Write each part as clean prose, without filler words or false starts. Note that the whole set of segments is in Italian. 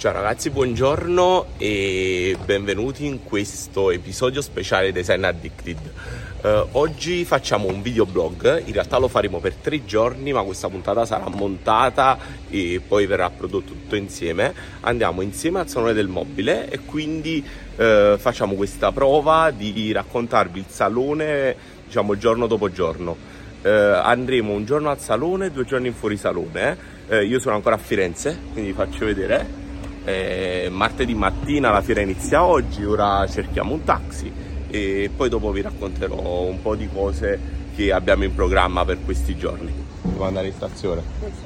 Ciao ragazzi, buongiorno e benvenuti in questo episodio speciale Design Addicted. Oggi facciamo un videoblog, in realtà lo faremo per 3 giorni, ma questa puntata sarà montata e poi verrà prodotto tutto insieme. Andiamo insieme al Salone del Mobile e quindi facciamo questa prova di raccontarvi il salone, diciamo, giorno dopo giorno. Andremo un giorno al salone, 2 giorni in fuori salone. Io sono ancora a Firenze, quindi vi faccio vedere. Martedì mattina la fiera inizia oggi, ora cerchiamo un taxi e poi dopo vi racconterò un po' di cose che abbiamo in programma per questi giorni. Devo andare in stazione.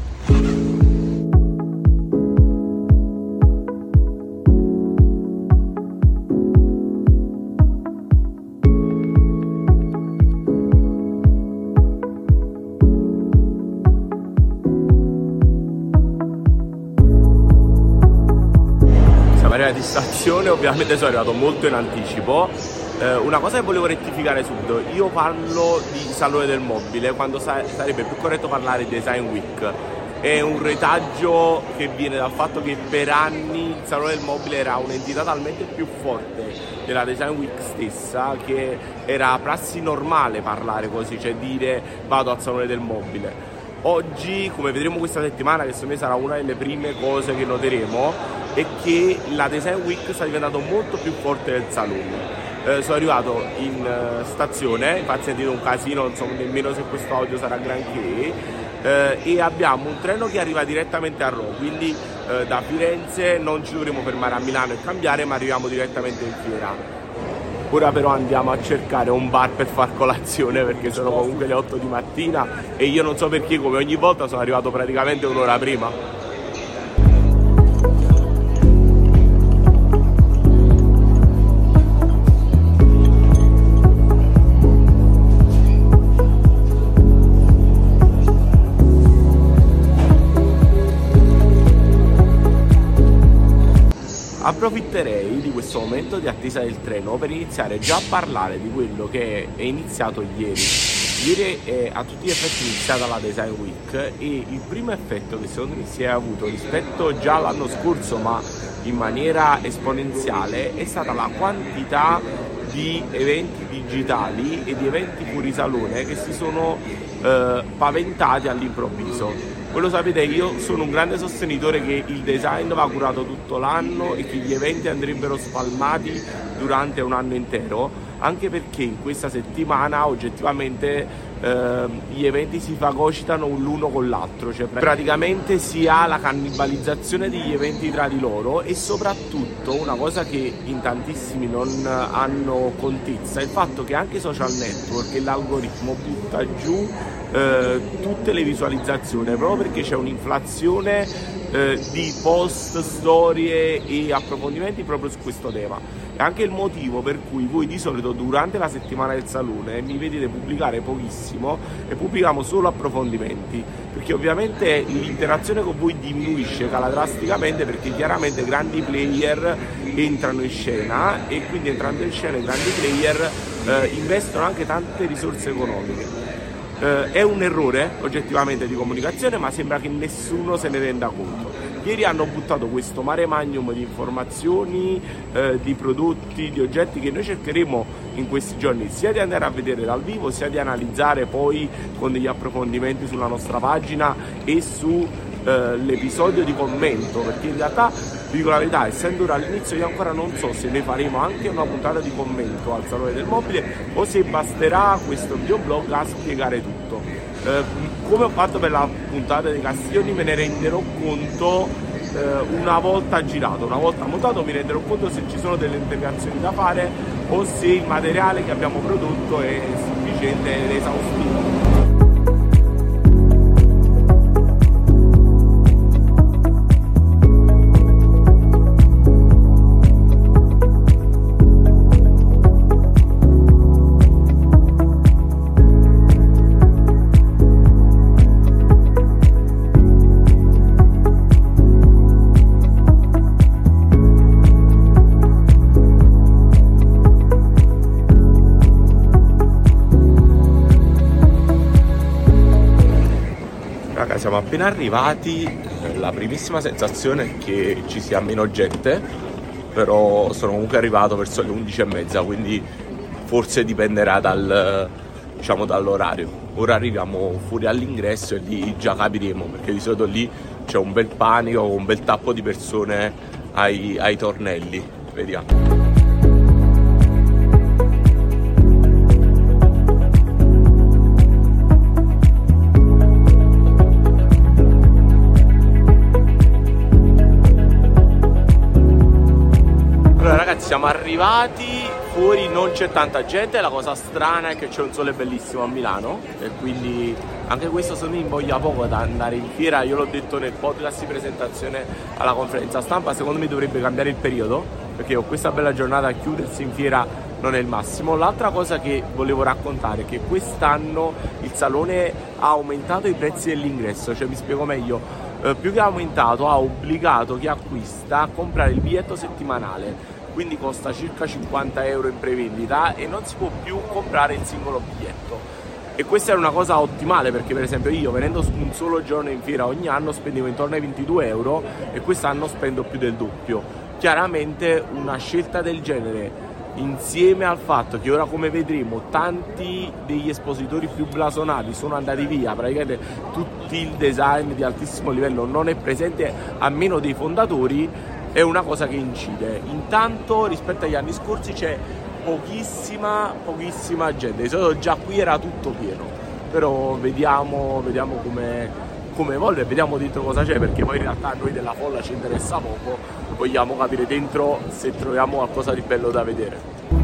Di stazione, ovviamente sono arrivato molto in anticipo. Una cosa che volevo rettificare subito: io parlo di Salone del Mobile quando sarebbe più corretto parlare di Design Week. È un retaggio che viene dal fatto che per anni il Salone del Mobile era un'entità talmente più forte della Design Week stessa che era prassi normale parlare così, cioè dire vado al Salone del Mobile. Oggi, come vedremo questa settimana, che secondo me sarà una delle prime cose che noteremo, è che la Design Week sta diventando molto più forte del salone. Sono arrivato in stazione, infatti sentite un casino, non so nemmeno se questo audio sarà granché, e abbiamo un treno che arriva direttamente a Rho, quindi da Firenze non ci dovremo fermare a Milano e cambiare, ma arriviamo direttamente in fiera. Ora però andiamo a cercare un bar per far colazione, perché sono comunque le 8 di mattina e io non so perché, come ogni volta, sono arrivato praticamente un'ora prima. Approfitterei di questo momento di attesa del treno per iniziare già a parlare di quello che è iniziato ieri. Ieri è a tutti gli effetti iniziata la Design Week e il primo effetto che secondo me si è avuto rispetto già all'anno scorso, ma in maniera esponenziale, è stata la quantità di eventi digitali e di eventi fuori salone che si sono paventati all'improvviso. Voi lo sapete, io sono un grande sostenitore che il design va curato tutto l'anno e che gli eventi andrebbero spalmati durante un anno intero, anche perché in questa settimana oggettivamente gli eventi si fagocitano l'uno con l'altro, cioè praticamente si ha la cannibalizzazione degli eventi tra di loro e soprattutto una cosa che in tantissimi non hanno contezza è il fatto che anche i social network e l'algoritmo butta giù tutte le visualizzazioni proprio perché c'è un'inflazione di post, storie e approfondimenti proprio su questo tema. È anche il motivo per cui voi di solito durante la settimana del salone mi vedete pubblicare pochissimo e pubblichiamo solo approfondimenti, perché ovviamente l'interazione con voi diminuisce, cala drasticamente, perché chiaramente grandi player entrano in scena e quindi entrando in scena i grandi player investono anche tante risorse economiche. È un errore oggettivamente di comunicazione, ma sembra che nessuno se ne renda conto. Ieri hanno buttato questo mare magnum di informazioni, di prodotti, di oggetti che noi cercheremo in questi giorni sia di andare a vedere dal vivo, sia di analizzare poi con degli approfondimenti sulla nostra pagina e su l'episodio di commento, perché in realtà, vi dico la verità, essendo ora all'inizio, io ancora non so se ne faremo anche una puntata di commento al Salone del Mobile o se basterà questo videoblog a spiegare tutto. Come ho fatto per la puntata dei Castiglioni, me ne renderò conto una volta girato, una volta montato, mi renderò conto se ci sono delle integrazioni da fare o se il materiale che abbiamo prodotto è sufficiente ed esaustivo. Siamo appena arrivati, la primissima sensazione è che ci sia meno gente, però sono comunque arrivato verso le 11:30, quindi forse dipenderà dall'orario. Ora arriviamo fuori all'ingresso e lì già capiremo, perché di solito lì c'è un bel panico, un bel tappo di persone ai tornelli. Vediamo. Siamo arrivati, fuori non c'è tanta gente, la cosa strana è che c'è un sole bellissimo a Milano e quindi anche questo se mi invoglia poco da andare in fiera. Io l'ho detto nel podcast di presentazione alla conferenza stampa, secondo me dovrebbe cambiare il periodo, perché con questa bella giornata chiudersi in fiera non è il massimo. L'altra cosa che volevo raccontare è che quest'anno il salone ha aumentato i prezzi dell'ingresso, cioè mi spiego meglio, più che ha aumentato ha obbligato chi acquista a comprare il biglietto settimanale, quindi costa circa 50 euro in prevendita e non si può più comprare il singolo biglietto. E questa è una cosa ottimale, perché per esempio io venendo un solo giorno in fiera ogni anno spendevo intorno ai 22 euro e quest'anno spendo più del doppio. Chiaramente una scelta del genere, insieme al fatto che ora, come vedremo, tanti degli espositori più blasonati sono andati via, praticamente tutto il design di altissimo livello non è presente a meno dei fondatori, è una cosa che incide. Intanto rispetto agli anni scorsi c'è pochissima gente, di solito già qui era tutto pieno, però vediamo come evolve e vediamo dentro cosa c'è, perché poi in realtà a noi della folla ci interessa poco, vogliamo capire dentro se troviamo qualcosa di bello da vedere.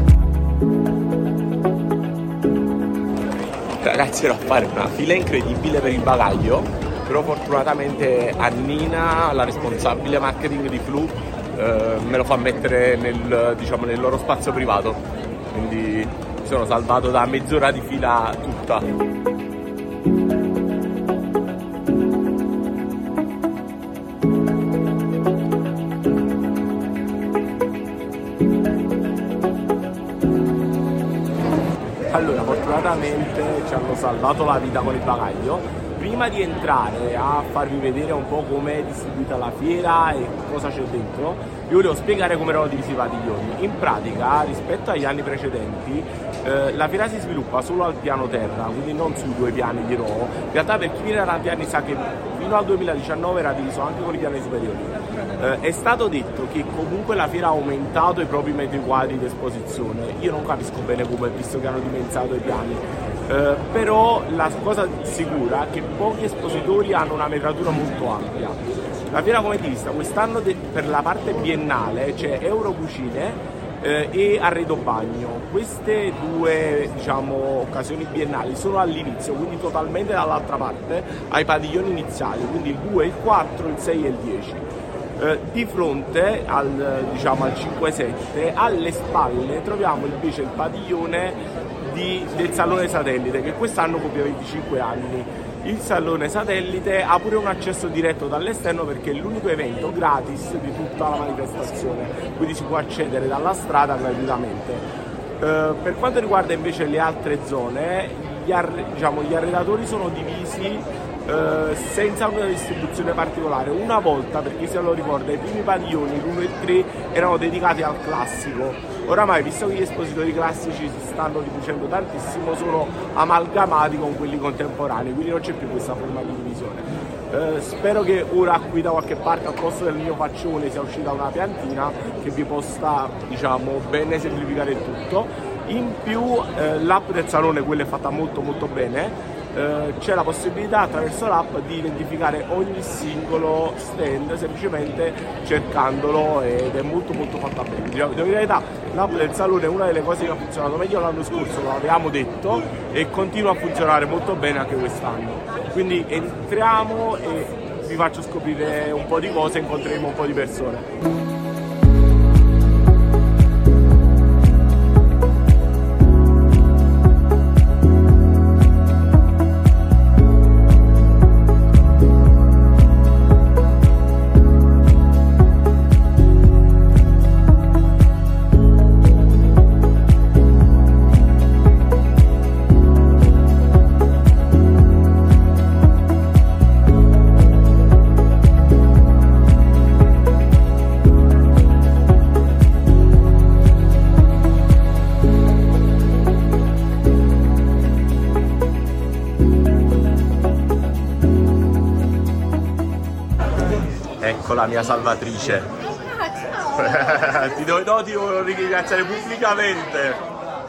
Ragazzi, ero a fare una fila incredibile per il bagaglio, però fortunatamente Annina, la responsabile marketing di Flu, me lo fa mettere nel loro spazio privato, quindi mi sono salvato da mezz'ora di fila tutta. Allora, fortunatamente ci hanno salvato la vita con il bagaglio. Prima di entrare a farvi vedere un po' come è distribuita la fiera e cosa c'è dentro, vi volevo spiegare come erano divisi i padiglioni. In pratica, rispetto agli anni precedenti, la fiera si sviluppa solo al piano terra, quindi non sui 2 piani di nuovo. In realtà per chi viene da tanti anni sa che fino al 2019 era diviso anche con i piani superiori. È stato detto che comunque la fiera ha aumentato i propri metri quadri di esposizione. Io non capisco bene come, visto che hanno dimezzato i piani. Però la cosa sicura è che pochi espositori hanno una metratura molto ampia. La fiera, come ti vista, quest'anno per la parte biennale c'è Eurocucine e Arredo Bagno. Queste due occasioni biennali sono all'inizio, quindi totalmente dall'altra parte, ai padiglioni iniziali, quindi il 2, il 4, il 6 e il 10. Di fronte al 5-7, alle spalle troviamo invece il padiglione del Salone Satellite, che quest'anno compie 25 anni. Il Salone Satellite ha pure un accesso diretto dall'esterno perché è l'unico evento gratis di tutta la manifestazione, quindi si può accedere dalla strada gratuitamente. Per quanto riguarda invece le altre zone, gli arredatori sono divisi senza una distribuzione particolare. Una volta, per chi se lo ricorda, i primi padiglioni, l'1 e il 3, erano dedicati al classico. Oramai, visto che gli espositori classici si stanno riducendo tantissimo, sono amalgamati con quelli contemporanei, quindi non c'è più questa forma di divisione. Spero che ora qui da qualche parte, al posto del mio faccione, sia uscita una piantina che vi possa bene semplificare il tutto. In più l'app del salone, quella è fatta molto molto bene. C'è la possibilità attraverso l'app di identificare ogni singolo stand semplicemente cercandolo, ed è molto molto fatta bene. Devo dire la verità, l'app del salone è una delle cose che ha funzionato meglio l'anno scorso, lo avevamo detto, e continua a funzionare molto bene anche quest'anno. Quindi entriamo e vi faccio scoprire un po' di cose, incontreremo un po' di persone. Ecco la mia salvatrice. Ciao! Ti devo ringraziare pubblicamente.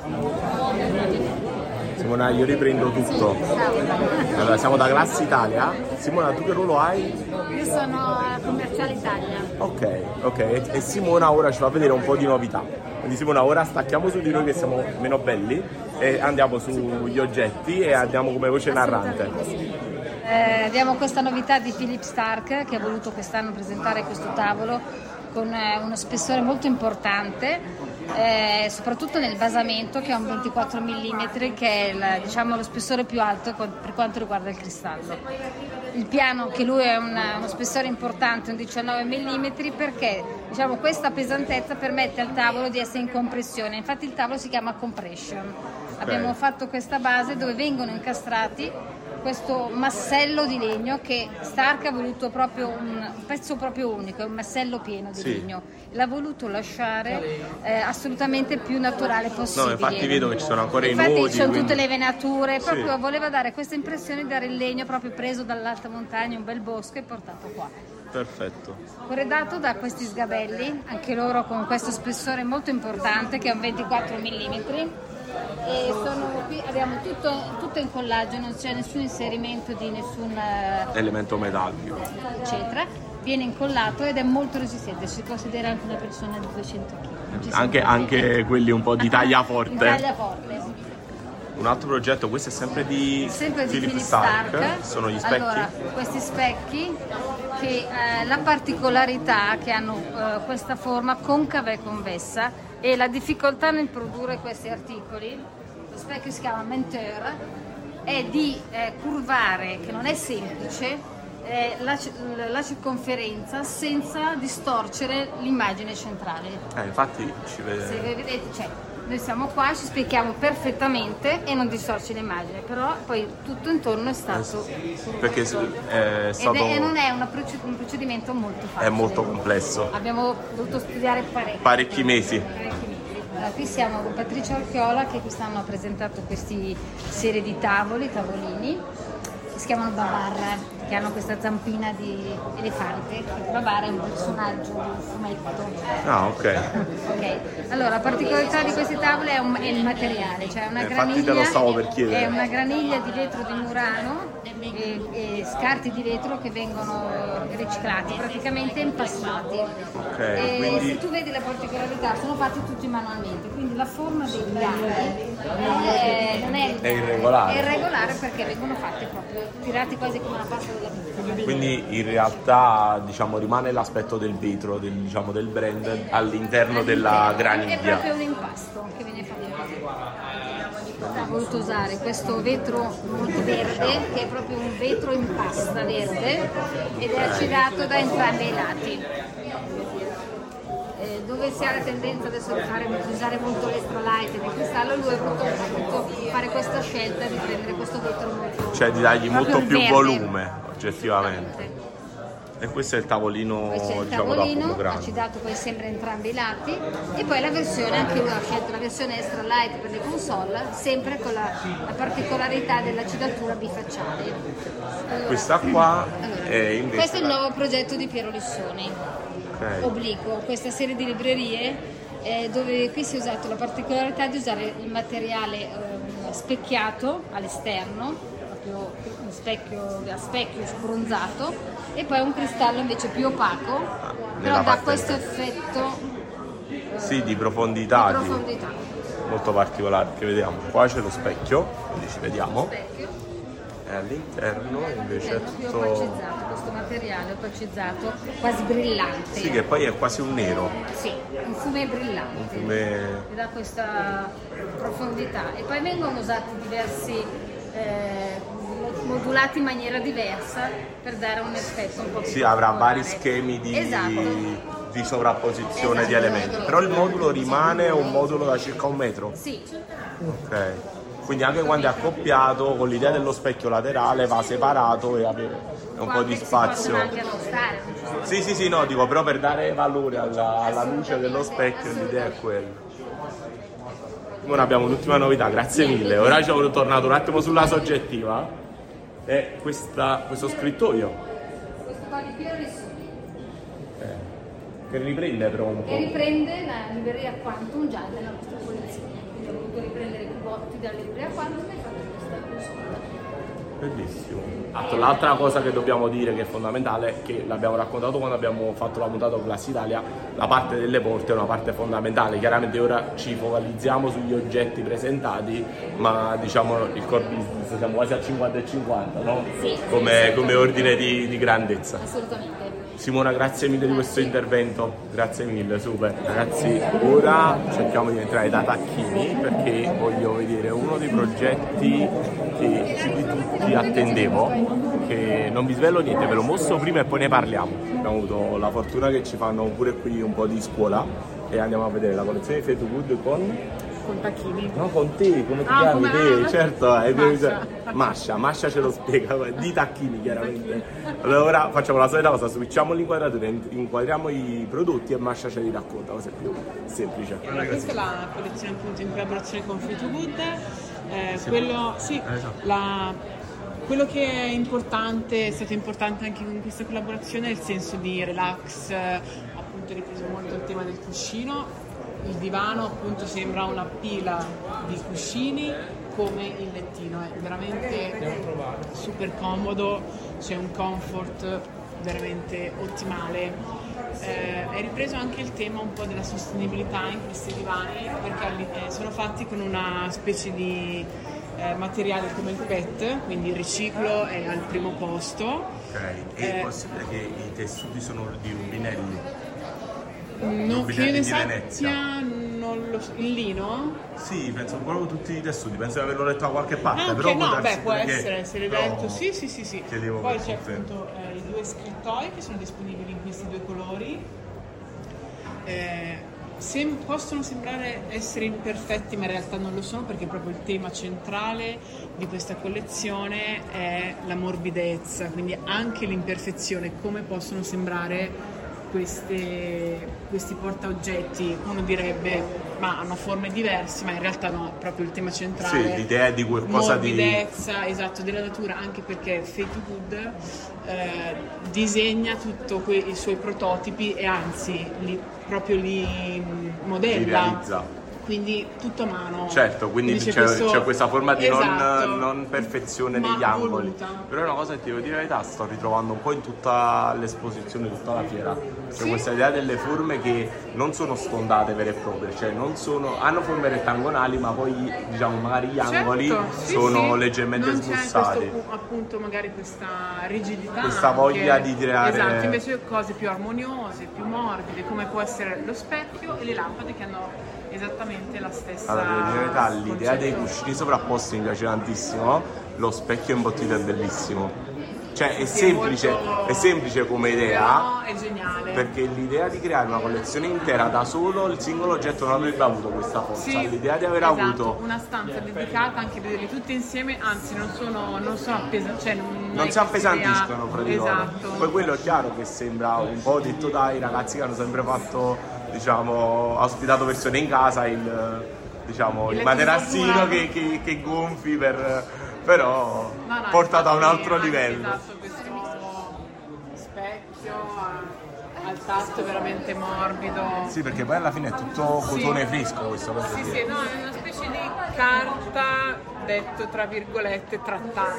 Simona, io riprendo tutto. Allora, siamo da Class Italia. Simona, tu che ruolo hai? Io sono commerciale Italia. Ok. E Simona ora ci fa vedere un po' di novità. Quindi Simona, ora stacchiamo su di noi che siamo meno belli e andiamo sugli oggetti e andiamo come voce narrante. Abbiamo questa novità di Philip Starck che ha voluto quest'anno presentare questo tavolo con uno spessore molto importante, soprattutto nel basamento, che è un 24 mm, che è lo spessore più alto per quanto riguarda il cristallo. Il piano, che lui è uno spessore importante, un 19 mm, perché questa pesantezza permette al tavolo di essere in compressione. Infatti il tavolo si chiama compression. Abbiamo fatto questa base dove vengono incastrati questo massello di legno che Starck ha voluto proprio un pezzo proprio unico, è un massello pieno di legno. L'ha voluto lasciare assolutamente più naturale possibile. No, infatti vedo che ci sono ancora i nodi. Infatti ci sono tutte le venature, proprio voleva dare questa impressione di dare il legno proprio preso dall'alta montagna, un bel bosco, e portato qua. Perfetto. Corredato da questi sgabelli, anche loro con questo spessore molto importante che è un 24 mm. E qui abbiamo tutto in collagene, non c'è nessun inserimento di nessun elemento metallico, eccetera. Viene incollato ed è molto resistente, si può sedere anche una persona di 200 kg. Anche quelli un po' di taglia forte. Di taglia forte. Un altro progetto, questo è sempre di Philip Starck, sono gli specchi. Allora, questi specchi che la particolarità che hanno questa forma concava e convessa, e la difficoltà nel produrre questi articoli, lo specchio si chiama Menteur, è di curvare, che non è semplice, la circonferenza senza distorcere l'immagine centrale. Infatti ci vede. Se vedete, noi siamo qua, ci specchiamo perfettamente e non distorce l'immagine, però poi tutto intorno è stato perché è stato e non è un procedimento molto facile. È molto complesso. Abbiamo dovuto studiare parecchi mesi. Allora, qui siamo con Patricia Orchiola, che quest'anno ha presentato questi serie di tavolini che si chiamano Babarra, che hanno questa zampina di elefante. Babarra è un personaggio di un fumetto. Ah, ok. Allora, la particolarità di queste tavole è il materiale, cioè una graniglia. Infatti te lo stavo per chiedere. È una graniglia di vetro di Murano e scarti di vetro che vengono riciclati, praticamente impastati. Quindi se tu vedi la particolarità, sono fatti tutti manualmente, quindi la forma dei piani non è irregolare. È irregolare perché vengono fatti proprio tirati quasi come una pasta della pizza. Quindi in realtà rimane l'aspetto del vetro, del brand all'interno della graniglia. È proprio un impasto che viene fatto così. Ho voluto usare questo vetro molto verde, che è proprio un vetro in pasta verde, ed è acidato da entrambi i lati. Dove si ha la tendenza adesso di usare molto l'extra light del cristallo, lui ha voluto fare questa scelta di prendere questo vetro molto, di dargli molto più verde. Volume oggettivamente. E questo è il tavolino, da poco grande. Acidato poi sempre entrambi i lati, e poi la versione, anche lui ha scelto la versione extra light per le console, sempre con la particolarità dell'acidatura bifacciale. Allora, questa qua è invece questo è il nuovo progetto di Piero Lissoni. Obliquo, questa serie di librerie dove qui si è usato la particolarità di usare il materiale specchiato all'esterno, proprio un specchio a specchio sbronzato, e poi un cristallo invece più opaco, però dà questo effetto di profondità, molto particolare, che vediamo. Qua c'è lo specchio, quindi ci vediamo. E all'interno invece è tutto opacizzato, questo materiale opacizzato, quasi brillante. Sì, che poi è quasi un nero. Sì, un fume brillante. Che dà questa profondità. E poi vengono usati diversi modulati in maniera diversa per dare un effetto un po' più avrà vari schemi di sovrapposizione di elementi. Però il modulo rimane un modulo da circa 1 metro? Sì. Ok. Quindi anche quando è accoppiato, con l'idea dello specchio laterale, va separato e avere un po' di spazio. Anche annostare. Sì, no, dico, però per dare valore alla luce dello specchio, l'idea è quella. Ora abbiamo un'ultima novità, grazie mille. Ora ci ho tornato un attimo sulla soggettiva. E questo scrittoio. Questo qua di Piero Lissoni. che riprende però un po'. E riprende la libreria Quantum già nella nostra collezione. Quindi ho voluto riprendere i prodotti dalla libreria Quantum e fare questa consulta. Bellissimo. L'altra cosa che dobbiamo dire che è fondamentale, che l'abbiamo raccontato quando abbiamo fatto la puntata con Class Italia, la parte delle porte è una parte fondamentale. Chiaramente ora ci focalizziamo sugli oggetti presentati, ma diciamo il core business siamo quasi al 50 e 50, no? Sì, come ordine di grandezza. Assolutamente. Simona, grazie mille di questo intervento, grazie mille, super. Ragazzi, ora cerchiamo di entrare da Tacchini perché voglio vedere uno dei progetti che più di tutti attendevo, che non vi svelo niente, ve lo mostro prima e poi ne parliamo. Abbiamo avuto la fortuna che ci fanno pure qui un po' di scuola e andiamo a vedere la collezione di Fade to Good con Tacchini. No, con te, come ti chiami te? Certo, Masha ce lo spiega, di Tacchini chiaramente. Allora facciamo la solita cosa, switchiamo l'inquadratura, inquadriamo i prodotti e Masha ce li racconta, cosa è più semplice. Allora, questa è la collezione appunto in collaborazione con Fade to Good. Quello che è importante, è stato importante anche in questa collaborazione è il senso di relax, appunto ripreso molto il tema del cuscino. Il divano appunto sembra una pila di cuscini come il lettino, è veramente super comodo, c'è un comfort veramente ottimale. È ripreso anche il tema un po' della sostenibilità in questi divani perché sono fatti con una specie di materiale come il PET, quindi il riciclo è al primo posto. Ok, è possibile che i tessuti sono di rubinelli? No, che io ne sappia, non lo so. Il lino? Sì, penso proprio tutti i tessuti, penso di averlo letto da qualche parte. Okay, però no, può essere, se l'hai letto. Sì. Poi c'è tutte. appunto i due scrittoi che sono disponibili in questi due colori. Possono sembrare essere imperfetti, ma in realtà non lo sono perché proprio il tema centrale di questa collezione è la morbidezza, quindi anche l'imperfezione, come possono sembrare questi portaoggetti. Uno direbbe ma hanno forme diverse, ma in realtà no, proprio il tema centrale. Sì, l'idea di qualcosa morbidezza, esatto, della natura, anche perché Fade to Good disegna tutto i suoi prototipi e anzi proprio li modella. Li realizza. Quindi tutto a mano. Certo, quindi c'è questa forma di non perfezione negli angoli. Voluta. Però è una cosa che ti devo dire la verità, sto ritrovando un po' in tutta l'esposizione, tutta la fiera. C'è questa idea delle forme che non sono stondate vere e proprie, cioè hanno forme rettangolari, ma poi diciamo magari gli angoli sono leggermente non smussati. C'è appunto magari questa rigidità. Questa voglia di creare. Esatto, invece cose più armoniose, più morbide, come può essere lo specchio e le lampade che hanno esattamente la stessa. Allora, in realtà l'idea dei cuscini sovrapposti mi piace tantissimo, lo specchio imbottito è bellissimo. Cioè è semplice come idea, è geniale. Perché l'idea di creare una collezione intera da solo, il singolo oggetto non avrebbe avuto questa forza. Sì, l'idea di aver avuto una stanza dedicata, anche vederli tutti insieme, anzi non sono appesanti, cioè non si appesantiscono fra di loro. Esatto. Poi quello è chiaro che sembra un po' detto dai ragazzi che hanno sempre fatto, diciamo, ospitato persone in casa, il materassino che gonfi però portato a un altro livello. Esatto, questo specchio al tatto veramente morbido. Sì, perché poi alla fine è tutto cotone fresco questo. No, è una specie di carta, detto tra virgolette, trattato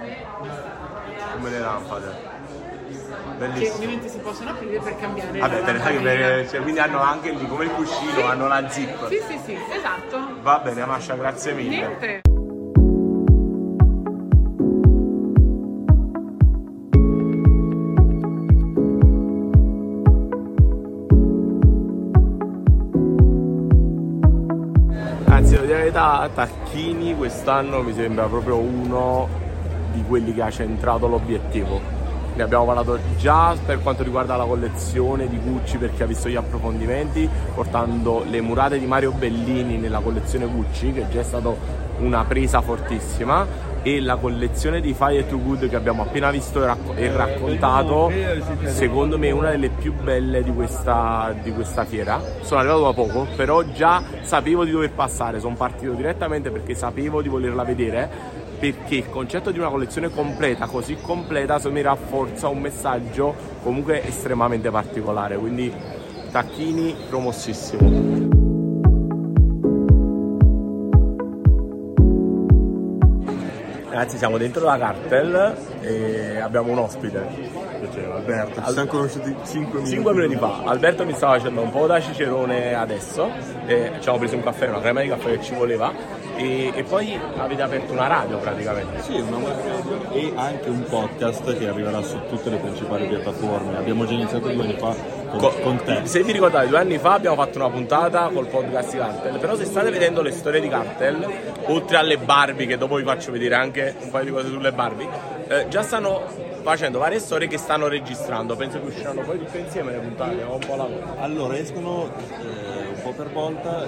come le lampade. Bellissimo. Che ovviamente si possono aprire per cambiare quindi hanno anche lì come il cuscino, hanno la zip. Sì, esatto. Va bene, Masha, grazie mille. Niente. Anzi, devo dire la verità, Tacchini quest'anno mi sembra proprio uno di quelli che ha centrato l'obiettivo. Ne abbiamo parlato già per quanto riguarda la collezione di Gucci, perché ha visto gli approfondimenti, portando le murate di Mario Bellini nella collezione Gucci, che già è stata una presa fortissima, e la collezione di Fade to Good che abbiamo appena visto e raccontato, secondo me è una delle più belle di questa fiera. Sono arrivato da poco, però già sapevo di dover passare, sono partito direttamente perché sapevo di volerla vedere, perché il concetto di una collezione completa, così completa, secondo me rafforza un messaggio comunque estremamente particolare, quindi tacchini promossissimo. Ragazzi, siamo dentro la Cartel e abbiamo un ospite. Alberto, ci siamo conosciuti 5 minuti fa. Alberto mi stava facendo un po' da cicerone adesso, ci abbiamo preso un caffè, una crema di caffè che ci voleva, e poi avete aperto una radio praticamente. Sì, una web radio e anche un podcast che arriverà su tutte le principali piattaforme. Abbiamo già iniziato 2 anni fa con te. Se vi ricordate, 2 anni fa abbiamo fatto una puntata col podcast di Cartel, però se state vedendo le storie di Cartel, oltre alle Barbie, che dopo vi faccio vedere anche un paio di cose sulle Barbie, già stanno facendo varie storie che stanno registrando. Penso che usciranno poi tutte insieme le puntate, ho un po' lavoro. Allora escono un po' per volta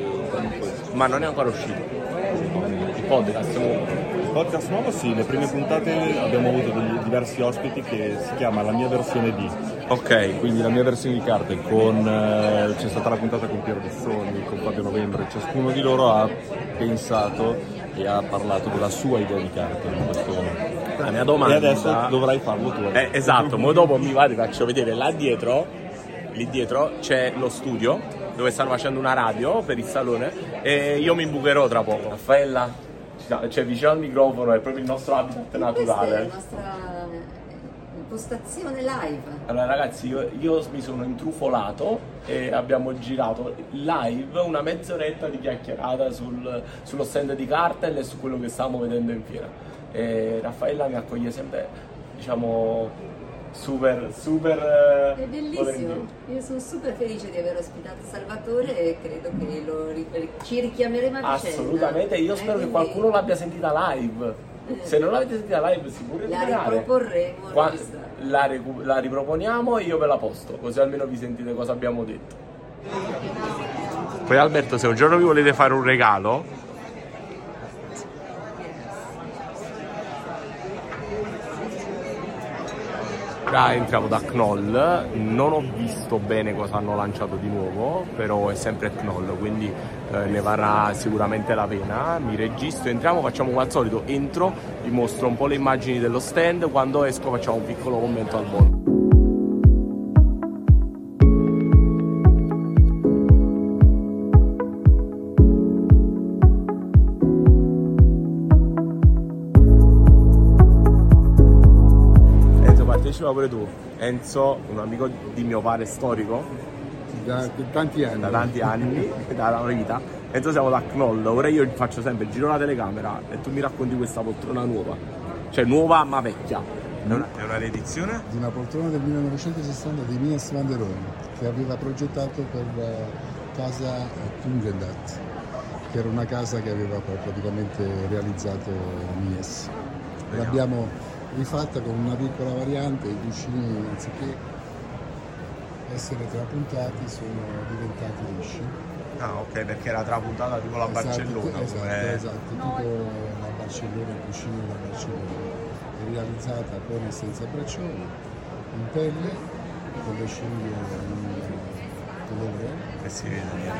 ma non è ancora uscito il podcast nuovo. Il podcast nuovo sì, le prime puntate abbiamo avuto diversi ospiti che si chiama La mia versione di. Ok. Quindi la mia versione di Cartel c'è stata la puntata con Piero Bissoni, con Fabio Novembre, ciascuno di loro ha pensato e ha parlato della sua idea di Cartel in questo momento. La mia domanda, e adesso dovrai farlo tu. Esatto, ma dopo mi va, ti faccio vedere lì dietro c'è lo studio dove stanno facendo una radio per il salone e io mi imbucherò tra poco. Raffaella, c'è vicino al microfono, è proprio il nostro habitat naturale. Questa è la nostra postazione live. Allora ragazzi, io mi sono intrufolato e abbiamo girato live una mezz'oretta di chiacchierata sullo stand di Cartel e su quello che stavamo vedendo in fiera. E Raffaella mi accoglie sempre, diciamo, super è bellissimo. Io sono super felice di aver ospitato Salvatore e credo che ci richiameremo a vicenda. Assolutamente, io spero che qualcuno l'abbia sentita live. Se non l'avete sentita live si può recuperare. La riproporremo. La riproponiamo e io ve la posto, così almeno vi sentite cosa abbiamo detto. Poi Alberto, se un giorno vi volete fare un regalo, ora entriamo da Knoll, non ho visto bene cosa hanno lanciato di nuovo, però è sempre Knoll, quindi ne varrà sicuramente la pena. Mi registro, entriamo, facciamo come al solito, entro, vi mostro un po' le immagini dello stand, quando esco facciamo un piccolo commento al volo. Partecipa pure tu, Enzo, un amico di mio padre storico da tanti anni, da una vita. Enzo, siamo da Knoll, ora io faccio sempre il giro della telecamera e tu mi racconti questa poltrona nuova, cioè nuova ma vecchia. È una riedizione? Di una poltrona del 1960 di Mies van der Rohe, che aveva progettato per casa Tugendhat, che era una casa che aveva praticamente realizzato Mies. L'abbiamo rifatta con una piccola variante, i cuscini anziché essere trapuntati sono diventati lisci. Ah, ok, perché era trapuntata tipo la Barcellona. Esatto, tipo la Barcellona, il cuscino della Barcellona. È realizzata con e senza braccioli, in pelle, con le cinghie in colore. E si vede.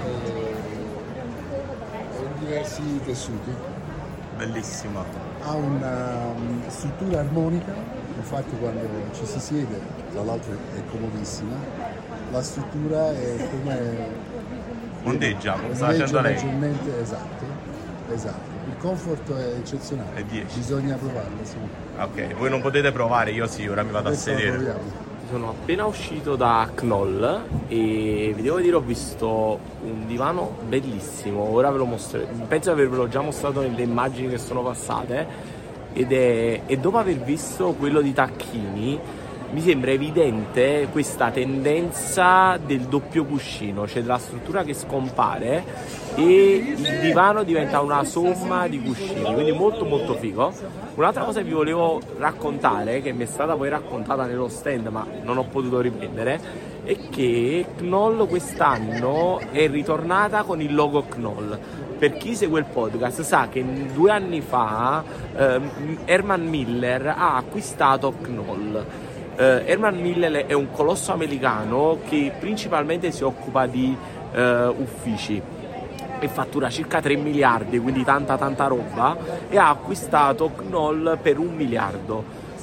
E diversi tessuti. Bellissima. Ha una struttura armonica, infatti quando ci si siede, tra l'altro è comodissima, la struttura è come ondeggia, come sta facendo lei. Leggermente, esatto. Il comfort è eccezionale. È 10. Bisogna provarlo, sì. Ok, voi non potete provare, io sì, ora mi vado Adesso a sedere. Sono appena uscito da Knoll e vi devo dire ho visto un divano bellissimo, ora ve lo mostro, penso di avervelo già mostrato nelle immagini che sono passate e dopo aver visto quello di tacchini mi sembra evidente questa tendenza del doppio cuscino, cioè della struttura che scompare e il divano diventa una somma di cuscini, quindi molto molto figo. Un'altra cosa che vi volevo raccontare, che mi è stata poi raccontata nello stand ma non ho potuto riprendere, è che Knoll quest'anno è ritornata con il logo Knoll. Per chi segue il podcast sa che 2 anni fa Herman Miller ha acquistato Knoll. Herman Miller è un colosso americano che principalmente si occupa di uffici e fattura circa 3 miliardi, quindi tanta roba, e ha acquistato Knoll per 1 miliardo.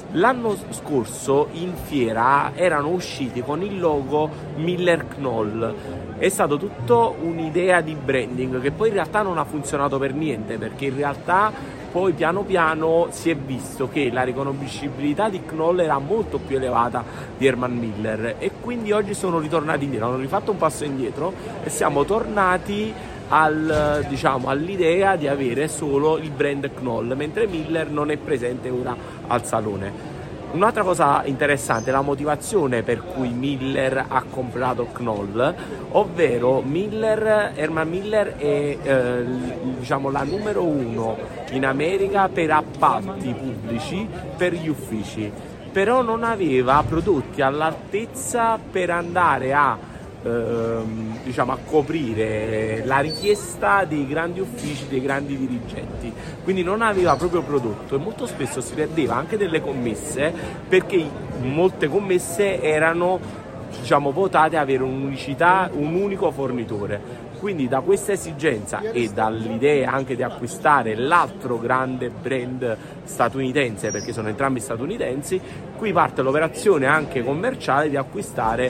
L'anno scorso in fiera erano usciti con il logo Miller Knoll. È stato tutto un'idea di branding che poi in realtà non ha funzionato per niente, perché in realtà poi piano piano si è visto che la riconoscibilità di Knoll era molto più elevata di Herman Miller, e quindi oggi sono ritornati indietro, hanno rifatto un passo indietro e siamo tornati all'idea di avere solo il brand Knoll, mentre Miller non è presente ora al salone. Un'altra cosa interessante è la motivazione per cui Miller ha comprato Knoll, ovvero Herman Miller è la numero 1 in America per appalti pubblici per gli uffici, però non aveva prodotti all'altezza per andare a coprire la richiesta dei grandi uffici, dei grandi dirigenti, quindi non aveva proprio prodotto, e molto spesso si perdeva anche delle commesse, perché molte commesse erano votate a avere un'unicità, un unico fornitore. Quindi da questa esigenza e dall'idea anche di acquistare l'altro grande brand statunitense, perché sono entrambi statunitensi, qui parte l'operazione anche commerciale di acquistare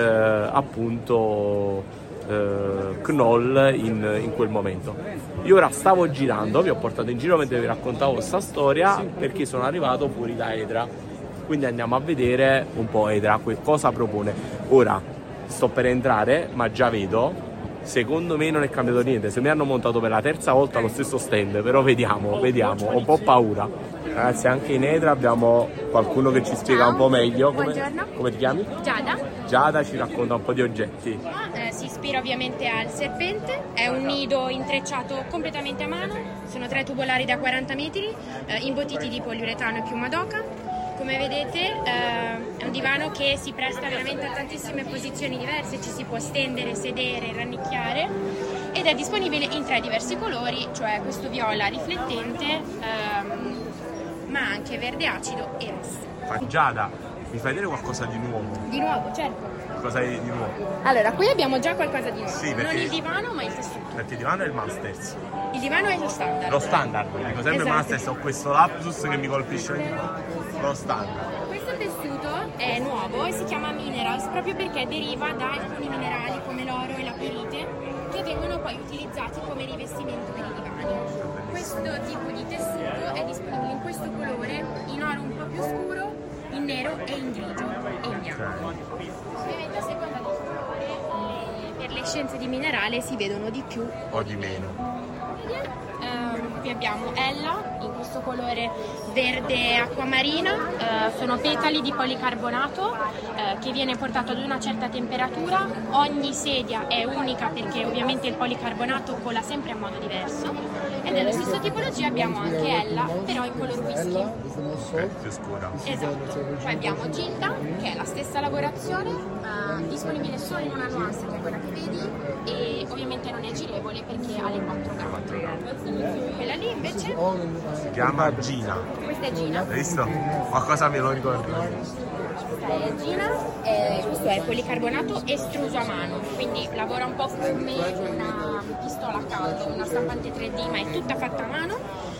Knoll in quel momento. Io ora stavo girando, vi ho portato in giro mentre vi raccontavo questa storia, perché sono arrivato fuori da Edra, quindi andiamo a vedere un po' Edra cosa propone. Ora sto per entrare, ma già vedo, secondo me non è cambiato niente, se mi hanno montato per la terza volta lo stesso stand, però vediamo, ho un po' paura. Ragazzi, anche in Edra abbiamo qualcuno che ci spiega un po' meglio. Come ti chiami? Giada. Giada ci racconta un po' di oggetti. Si ispira ovviamente al serpente, è un nido intrecciato completamente a mano, sono 3 tubolari da 40 metri, imbottiti di poliuretano e piuma d'oca. Come vedete è un divano che si presta veramente a tantissime posizioni diverse, ci si può stendere, sedere, rannicchiare, ed è disponibile in 3 diversi colori, cioè questo viola riflettente, ma anche verde acido e rosso. Giada, mi fai vedere qualcosa di nuovo? Di nuovo, certo. Qualcosa di nuovo? Allora, qui abbiamo già qualcosa di nuovo, sì, perché, non il divano ma il tessuto. Perché il divano è il Masters. Il divano è lo standard. Lo standard, dico sempre Esatto. Masters, ho questo lapsus che mi colpisce ogni volta. Lo standard. Questo tessuto è nuovo e si chiama Minerals proprio perché deriva da alcuni minerali come l'oro e la perite, che vengono poi utilizzati come rivestimento per i divani. Questo tipo di tessuto è disponibile in questo colore, in oro un po' più scuro, in nero e in grigio e in bianco. Ovviamente a seconda del colore per le scienze di minerale si vedono di più o di meno. Qui abbiamo Ella in questo colore verde acquamarina, sono petali di policarbonato che viene portato ad una certa temperatura. Ogni sedia è unica perché ovviamente il policarbonato cola sempre a modo diverso, e dello stesso tipologia abbiamo anche Ella, però in color whisky. Più scura. Esatto. Poi abbiamo Gilda, che è la stessa lavorazione, disponibile solo in una nuance, che è quella che vedi, e ovviamente non è girevole perché ha le 4 gambe. Quella lì invece si chiama Gina. Questa è Gina. Hai visto? Qualcosa me lo ricordo. Questa è Gina, questo è policarbonato estruso a mano, quindi lavora un po' come una pistola a caldo, una stampante 3D, ma è tutta fatta a mano.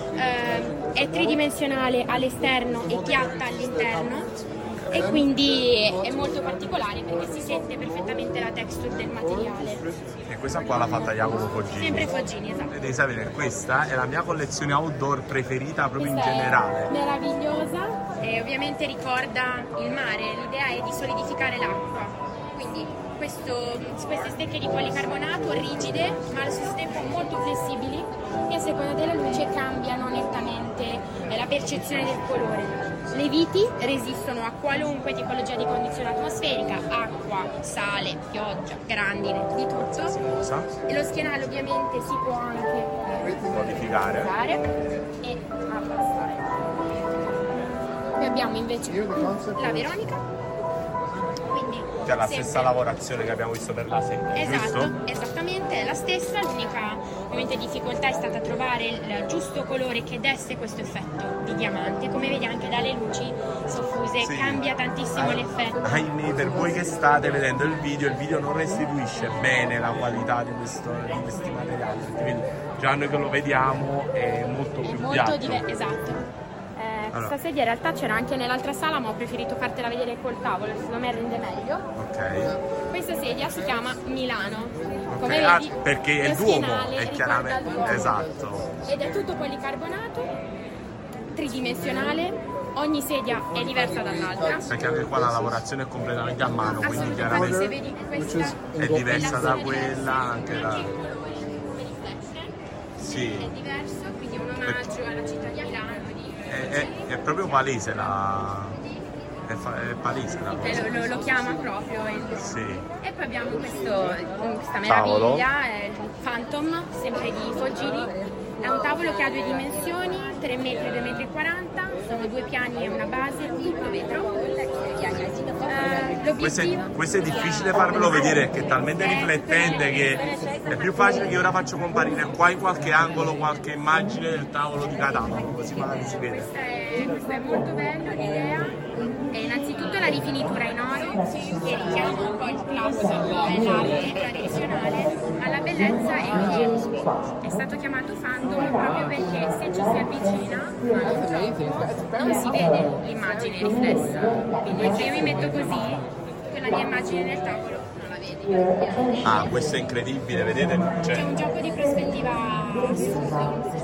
È tridimensionale all'esterno e piatta all'interno, e quindi è molto particolare perché si sente perfettamente la texture del materiale. E questa qua l'ha fatta Jacopo Foggini. Sempre Foggini, esatto. E devi sapere, questa è la mia collezione outdoor preferita proprio Questa in generale. È meravigliosa e ovviamente ricorda il mare, l'idea è di solidificare l'acqua, quindi queste stecche di policarbonato rigide ma allo stesso tempo molto flessibili, e a seconda della luce cambiano nettamente la percezione del colore. Le viti resistono a qualunque tipologia di condizione atmosferica, acqua, sale, pioggia, grandine, di tutto. E lo schienale ovviamente si può anche modificare e abbassare. Poi abbiamo invece la Veronica, quindi che è la stessa lavorazione che abbiamo visto per la serie. Esatto, giusto? esattamente, è la stessa, l'unica ovviamente difficoltà è stata trovare il giusto colore che desse questo effetto di diamante. Come vedi anche dalle luci soffuse, sì, cambia tantissimo l'effetto. Ahimè, per voi che state vedendo il video non restituisce bene la qualità di questi materiali, quindi già noi che lo vediamo è molto più piatto. Esatto. questa sedia in realtà c'era anche nell'altra sala, ma ho preferito fartela vedere col tavolo, secondo me rende meglio. Ok. Questa sedia si chiama Milano. Come Okay. vedi, Perché è il lo Duomo, schienale è ricorda chiaramente. il Duomo. Esatto. Ed è tutto policarbonato, tridimensionale, ogni sedia è diversa dall'altra. Perché anche qua la lavorazione è completamente a mano, quindi Assolutamente, se chiaramente vedi questa è diversa da quella, anche da. Sì. Sì. È diverso, quindi è un omaggio alla città di Milano. È proprio palese è palese la cosa. Lo chiama proprio. Sì. E poi abbiamo questa Tavolo. meraviglia, il Phantom, sempre di Foggini. È un tavolo che ha 2 dimensioni, 3 metri e 2,40 metri, sono 2 piani e una base, tutto vetro. Questo è difficile farvelo vedere perché è talmente riflettente che è più facile che ora faccio comparire qua in qualche angolo qualche immagine del tavolo di Catania, così magari si vede. Questo è molto bello, l'idea è innanzitutto la rifinitura in oro che richiama un po' il classico e l'arte tradizionale, ma la bellezza è che è stato chiamato Phantom proprio perché se ci si avvicina non si vede l'immagine riflessa, quindi se io mi metto così, quella mia immagine nel tavolo non la vedi. Ah, questo è incredibile, vedete? C'è un gioco di prospettiva assurdo.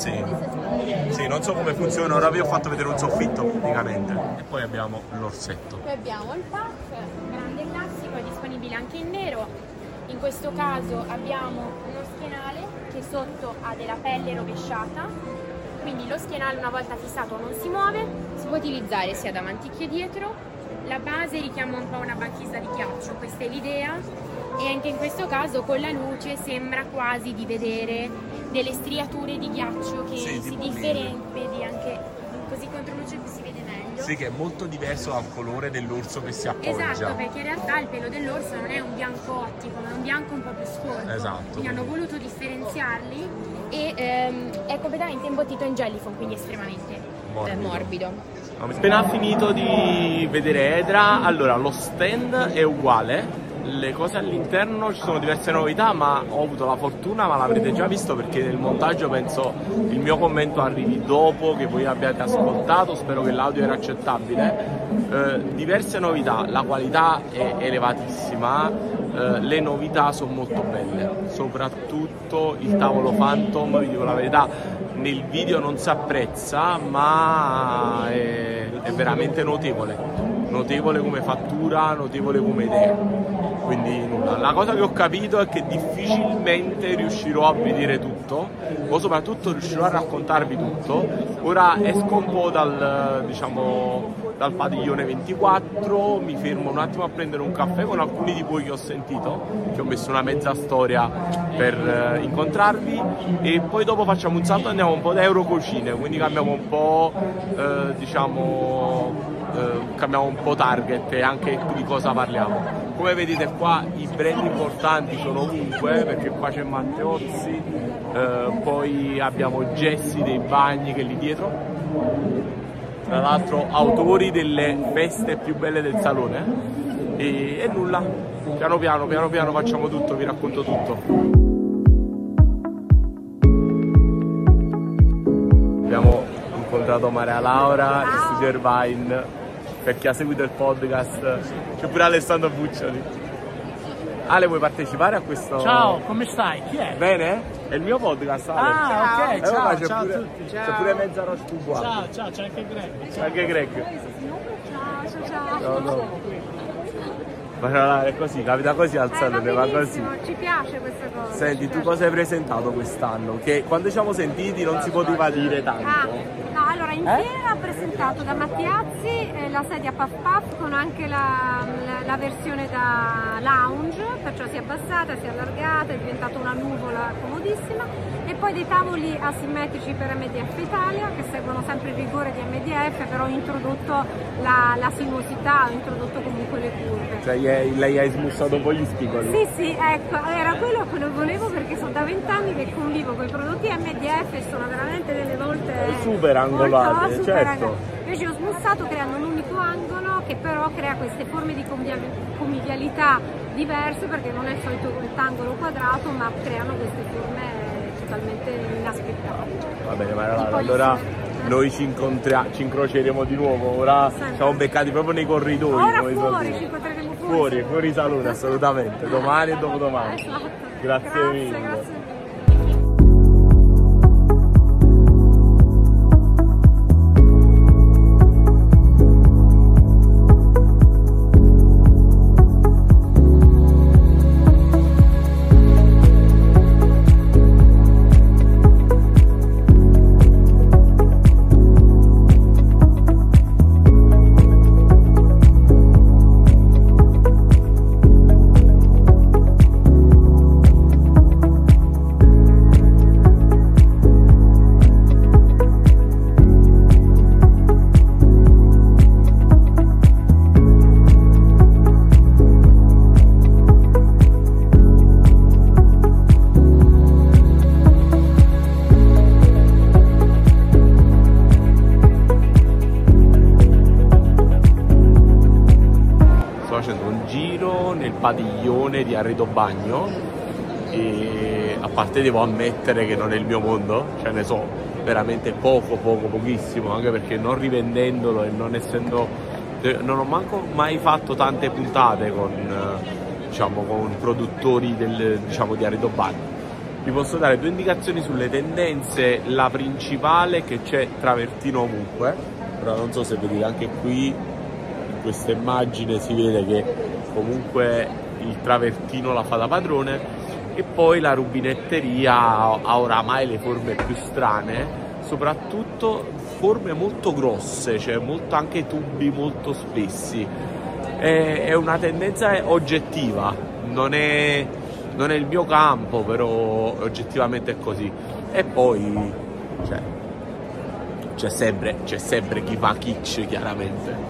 Sì, non so come funziona, ora vi ho fatto vedere un soffitto praticamente. E poi abbiamo l'orsetto. Poi abbiamo il pack, grande classico, è disponibile anche in nero. In questo caso abbiamo uno schienale che sotto ha della pelle rovesciata, quindi lo schienale una volta fissato non si muove, si può utilizzare sia davanti che dietro. La base richiama un po' una banchisa di ghiaccio, questa è l'idea, e anche in questo caso con la luce sembra quasi di vedere delle striature di ghiaccio che si differenziano, vedi anche così contro luce si vede meglio. Sì, che è molto diverso dal colore dell'orso che si appoggia. Esatto, perché in realtà il pelo dell'orso non è un bianco ottico, ma è un bianco un po' più sporco. Esatto. Quindi hanno voluto differenziarli e è completamente imbottito in jellyfoam, quindi estremamente morbido. Ho appena finito di vedere Edra, allora lo stand è uguale, le cose all'interno ci sono diverse novità, ma ho avuto la fortuna, ma l'avrete già visto perché nel montaggio penso il mio commento arrivi dopo che voi abbiate ascoltato, spero che l'audio era accettabile. Diverse novità, la qualità è elevatissima, le novità sono molto belle, soprattutto il tavolo Phantom, vi dico la verità, nel video non si apprezza, ma è veramente notevole come fattura, notevole come idea. Quindi nulla, la cosa che ho capito è che difficilmente riuscirò a vedere tutto, o soprattutto riuscirò a raccontarvi tutto. Ora esco un po' dal padiglione 24, mi fermo un attimo a prendere un caffè con alcuni di voi che ho sentito, che ho messo una mezza storia per incontrarvi, e poi dopo facciamo un salto e andiamo un po' da Eurococine, quindi cambiamo un po' cambiamo un po' target e anche di cosa parliamo. Come vedete qua i brand importanti sono ovunque, perché qua c'è Matteozzi, poi abbiamo Jessie dei bagni che è lì dietro, tra l'altro autori delle feste più belle del salone, e nulla, piano piano facciamo tutto, vi racconto tutto. Abbiamo incontrato Maria Laura e Studio Irvine. Per chi ha seguito il podcast, c'è pure Alessandro Buccioli. Ale, vuoi partecipare a questo? Ciao, come stai? Chi è? Bene? È il mio podcast, Ale. Ah, ok, ciao, c'è ciao pure, a tutti. Ciao. C'è pure mezza rossa uguale. Ciao, c'è anche Greg. C'è anche Greg. Ciao. Ma è così, capita così alzandone, va così. Ci piace questa cosa. Senti, tu cosa hai presentato quest'anno? Che quando ci siamo sentiti non si poteva dire tanto. No, allora in fiera ha presentato da Mattiazzi la sedia Puff Puff con anche la versione da lounge, perciò si è abbassata, si è allargata, è diventata una nuvola comodissima, e poi dei tavoli asimmetrici per MDF Italia che seguono sempre il rigore di MDF, però ho introdotto la sinuosità, ho introdotto comunque le curve. Cioè lei hai smussato un po' gli spigoli? Sì, ecco, era quello che volevo, perché sono da 20 anni che convivo con i prodotti MDF e sono veramente delle volte super angolate, certo. Invece ho smussato creando un unico angolo che però crea queste forme di convivialità diverse, perché non è il solito rettangolo quadrato, ma creano queste forme totalmente inaspettate. Va bene, Maria Laura, allora noi ci incroceremo di nuovo. Ora siamo beccati proprio nei corridoi. Ora fuori, ci incontreremo fuori salute, assolutamente, domani e dopodomani. Esatto. Grazie mille. Grazie. Padiglione di Arredo Bagno e a parte devo ammettere che non è il mio mondo, cioè ne so veramente pochissimo, anche perché non rivendendolo e non ho manco mai fatto tante puntate con produttori di Arredo Bagno. Vi posso dare due indicazioni sulle tendenze. La principale è che c'è travertino ovunque, però non so se vedete anche qui in questa immagine si vede che comunque il travertino la fa da padrone, e poi la rubinetteria ha oramai le forme più strane, soprattutto forme molto grosse, cioè anche tubi molto spessi. È una tendenza oggettiva, non è il mio campo, però oggettivamente è così. E poi c'è sempre chi fa kitsch, chiaramente.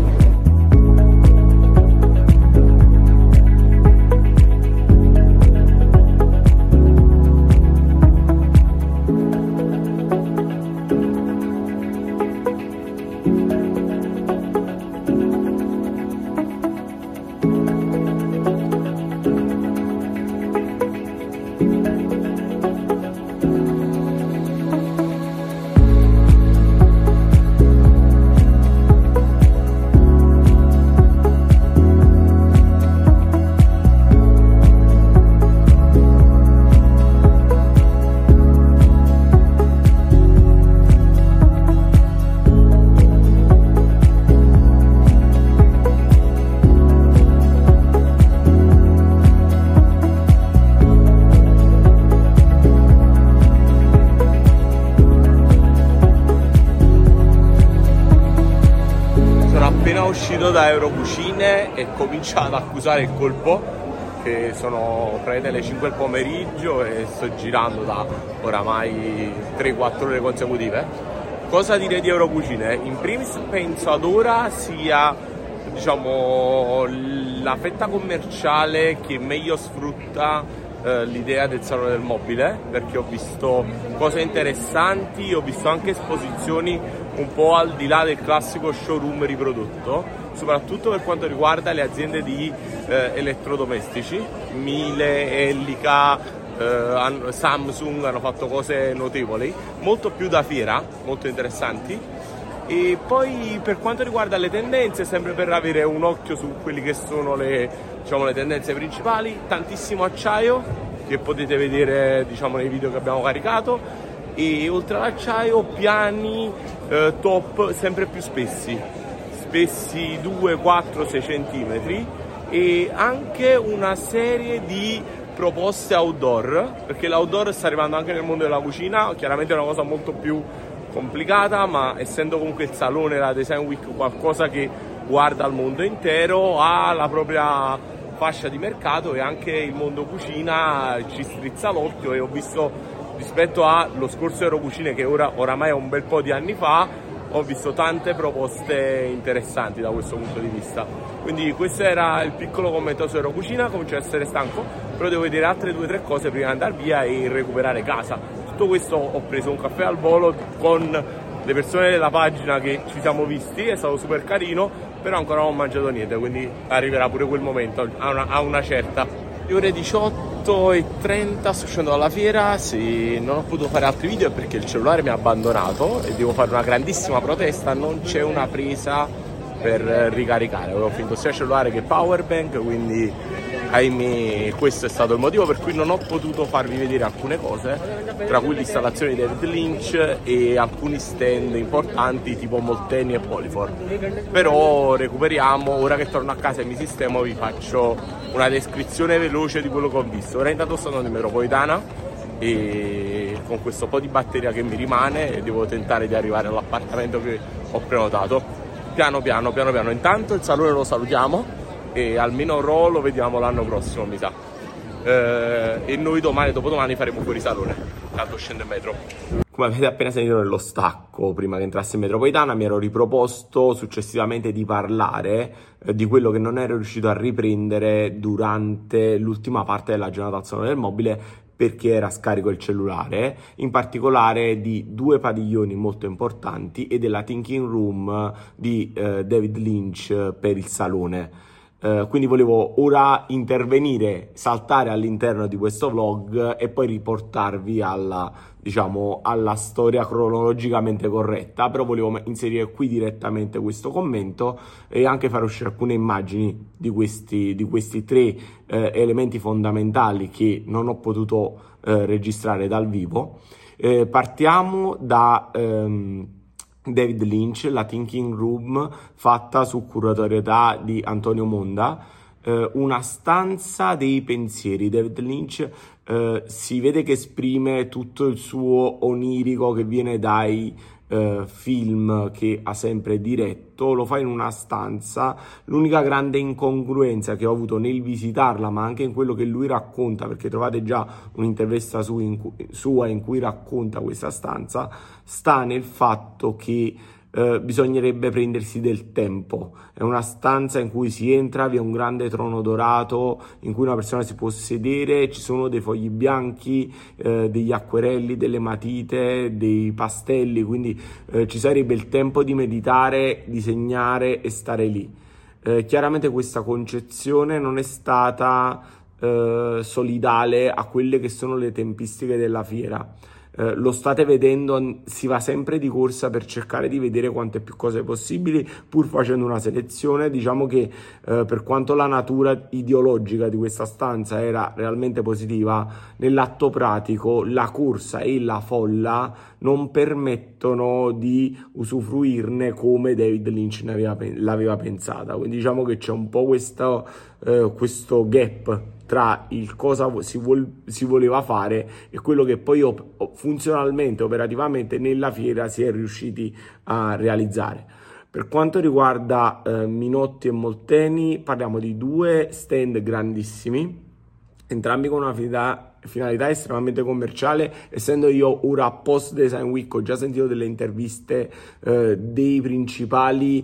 Uscito da Eurocucine e comincia ad accusare il colpo, che sono praticamente le 5 del pomeriggio e sto girando da oramai 3-4 ore consecutive. Cosa dire di Eurocucine? In primis penso ad ora sia la fetta commerciale che meglio sfrutta l'idea del salone del mobile, perché ho visto cose interessanti, ho visto anche esposizioni un po' al di là del classico showroom riprodotto, soprattutto per quanto riguarda le aziende di elettrodomestici. Miele, Ellica, Samsung hanno fatto cose notevoli, molto più da fiera, molto interessanti. E poi per quanto riguarda le tendenze, sempre per avere un occhio su quelli che sono le tendenze principali, tantissimo acciaio, che potete vedere nei video che abbiamo caricato, e oltre all'acciaio piani top sempre più spessi 2, 4, 6 cm, e anche una serie di proposte outdoor, perché l'outdoor sta arrivando anche nel mondo della cucina. Chiaramente è una cosa molto più complicata, ma essendo comunque il salone, la Design Week, qualcosa che guarda al mondo intero, ha la propria fascia di mercato, e anche il mondo cucina ci strizza l'occhio. E ho visto, rispetto allo scorso Eurocucine, che oramai è un bel po' di anni fa, ho visto tante proposte interessanti da questo punto di vista. Quindi questo era il piccolo commento su Eurocucina. Comincio ad essere stanco, però devo vedere altre 2 o 3 cose prima di andare via e recuperare casa. Tutto questo ho preso un caffè al volo con le persone della pagina che ci siamo visti, è stato super carino, però ancora non ho mangiato niente, quindi arriverà pure quel momento a una certa. Ore 18:30, sto scendendo dalla fiera. Se non ho potuto fare altri video è perché il cellulare mi ha abbandonato e devo fare una grandissima protesta, non c'è una presa per ricaricare. Avevo finito sia cellulare che powerbank, quindi ahimè questo è stato il motivo per cui non ho potuto farvi vedere alcune cose, tra cui l'installazione di David Lynch e alcuni stand importanti tipo Molteni e Polyfor. Però recuperiamo, ora che torno a casa e mi sistemo vi faccio una descrizione veloce di quello che ho visto. Ora intanto sto andando in metropolitana e con questo po' di batteria che mi rimane devo tentare di arrivare all'appartamento che ho prenotato piano piano. Intanto il salone lo salutiamo e almeno Ro lo vediamo l'anno prossimo, mi sa. E noi domani, dopodomani faremo fuori salone, tanto scendo in metro. Come avete appena sentito nello stacco, prima che entrassi in metropolitana, mi ero riproposto successivamente di parlare di quello che non ero riuscito a riprendere durante l'ultima parte della giornata al Salone del Mobile, perché era scarico il cellulare, in particolare di due padiglioni molto importanti e della Thinking Room di David Lynch per il salone. Quindi volevo ora intervenire, saltare all'interno di questo vlog e poi riportarvi alla storia cronologicamente corretta, però volevo inserire qui direttamente questo commento e anche far uscire alcune immagini di questi tre elementi fondamentali che non ho potuto registrare dal vivo. Partiamo da David Lynch, la Thinking Room fatta su curatorietà di Antonio Monda, una stanza dei pensieri. David Lynch si vede che esprime tutto il suo onirico che viene dai film che ha sempre diretto, lo fa in una stanza. L'unica grande incongruenza che ho avuto nel visitarla, ma anche in quello che lui racconta, perché trovate già un'intervista sua in cui racconta questa stanza, sta nel fatto che bisognerebbe prendersi del tempo. È una stanza in cui si entra, vi è un grande trono dorato in cui una persona si può sedere, ci sono dei fogli bianchi, degli acquerelli, delle matite, dei pastelli, quindi ci sarebbe il tempo di meditare, disegnare e stare lì. Chiaramente questa concezione non è stata solidale a quelle che sono le tempistiche della fiera. Lo state vedendo, si va sempre di corsa per cercare di vedere quante più cose possibili, pur facendo una selezione. Diciamo che per quanto la natura ideologica di questa stanza era realmente positiva, nell'atto pratico la corsa e la folla non permettono di usufruirne come David Lynch l'aveva pensata. Quindi diciamo che c'è un po' questo gap tra il cosa si voleva fare e quello che poi funzionalmente, operativamente nella fiera si è riusciti a realizzare. Per quanto riguarda Minotti e Molteni, parliamo di due stand grandissimi, entrambi con una finalità estremamente commerciale. Essendo io ora post Design Week, ho già sentito delle interviste dei principali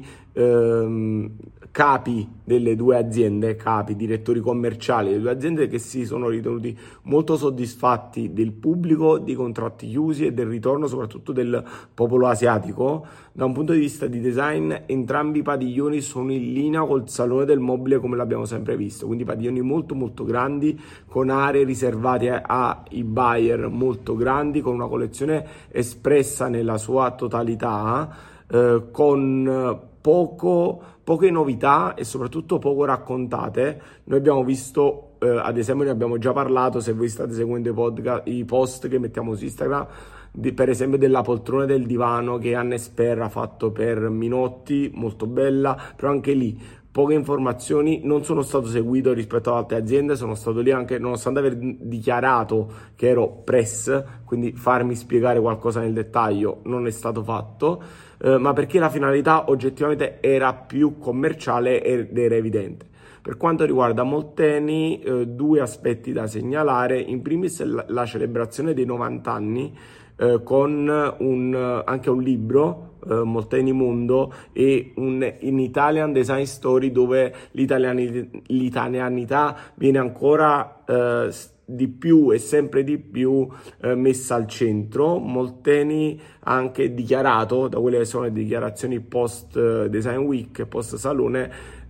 capi delle due aziende, direttori commerciali delle due aziende, che si sono ritenuti molto soddisfatti del pubblico, dei contratti chiusi e del ritorno soprattutto del popolo asiatico. Da un punto di vista di design, entrambi i padiglioni sono in linea col Salone del Mobile come l'abbiamo sempre visto, quindi padiglioni molto molto grandi, con aree riservate ai buyer molto grandi, con una collezione espressa nella sua totalità, con poche novità e soprattutto poco raccontate. Noi abbiamo visto, ad esempio ne abbiamo già parlato, se voi state seguendo i post che mettiamo su Instagram, per esempio della poltrona del divano che Anne Sper ha fatto per Minotti, molto bella, però anche lì poche informazioni. Non sono stato seguito rispetto ad altre aziende, sono stato lì anche nonostante aver dichiarato che ero press, quindi farmi spiegare qualcosa nel dettaglio non è stato fatto, ma perché la finalità oggettivamente era più commerciale ed era evidente. Per quanto riguarda Molteni, due aspetti da segnalare: in primis la celebrazione dei 90 anni, con anche un libro, Molteni Mondo, e in Italian Design Story, dove l'italianità viene ancora di più e sempre di più messa al centro. Molteni ha anche dichiarato, da quelle che sono le dichiarazioni post Design Week, post Salone,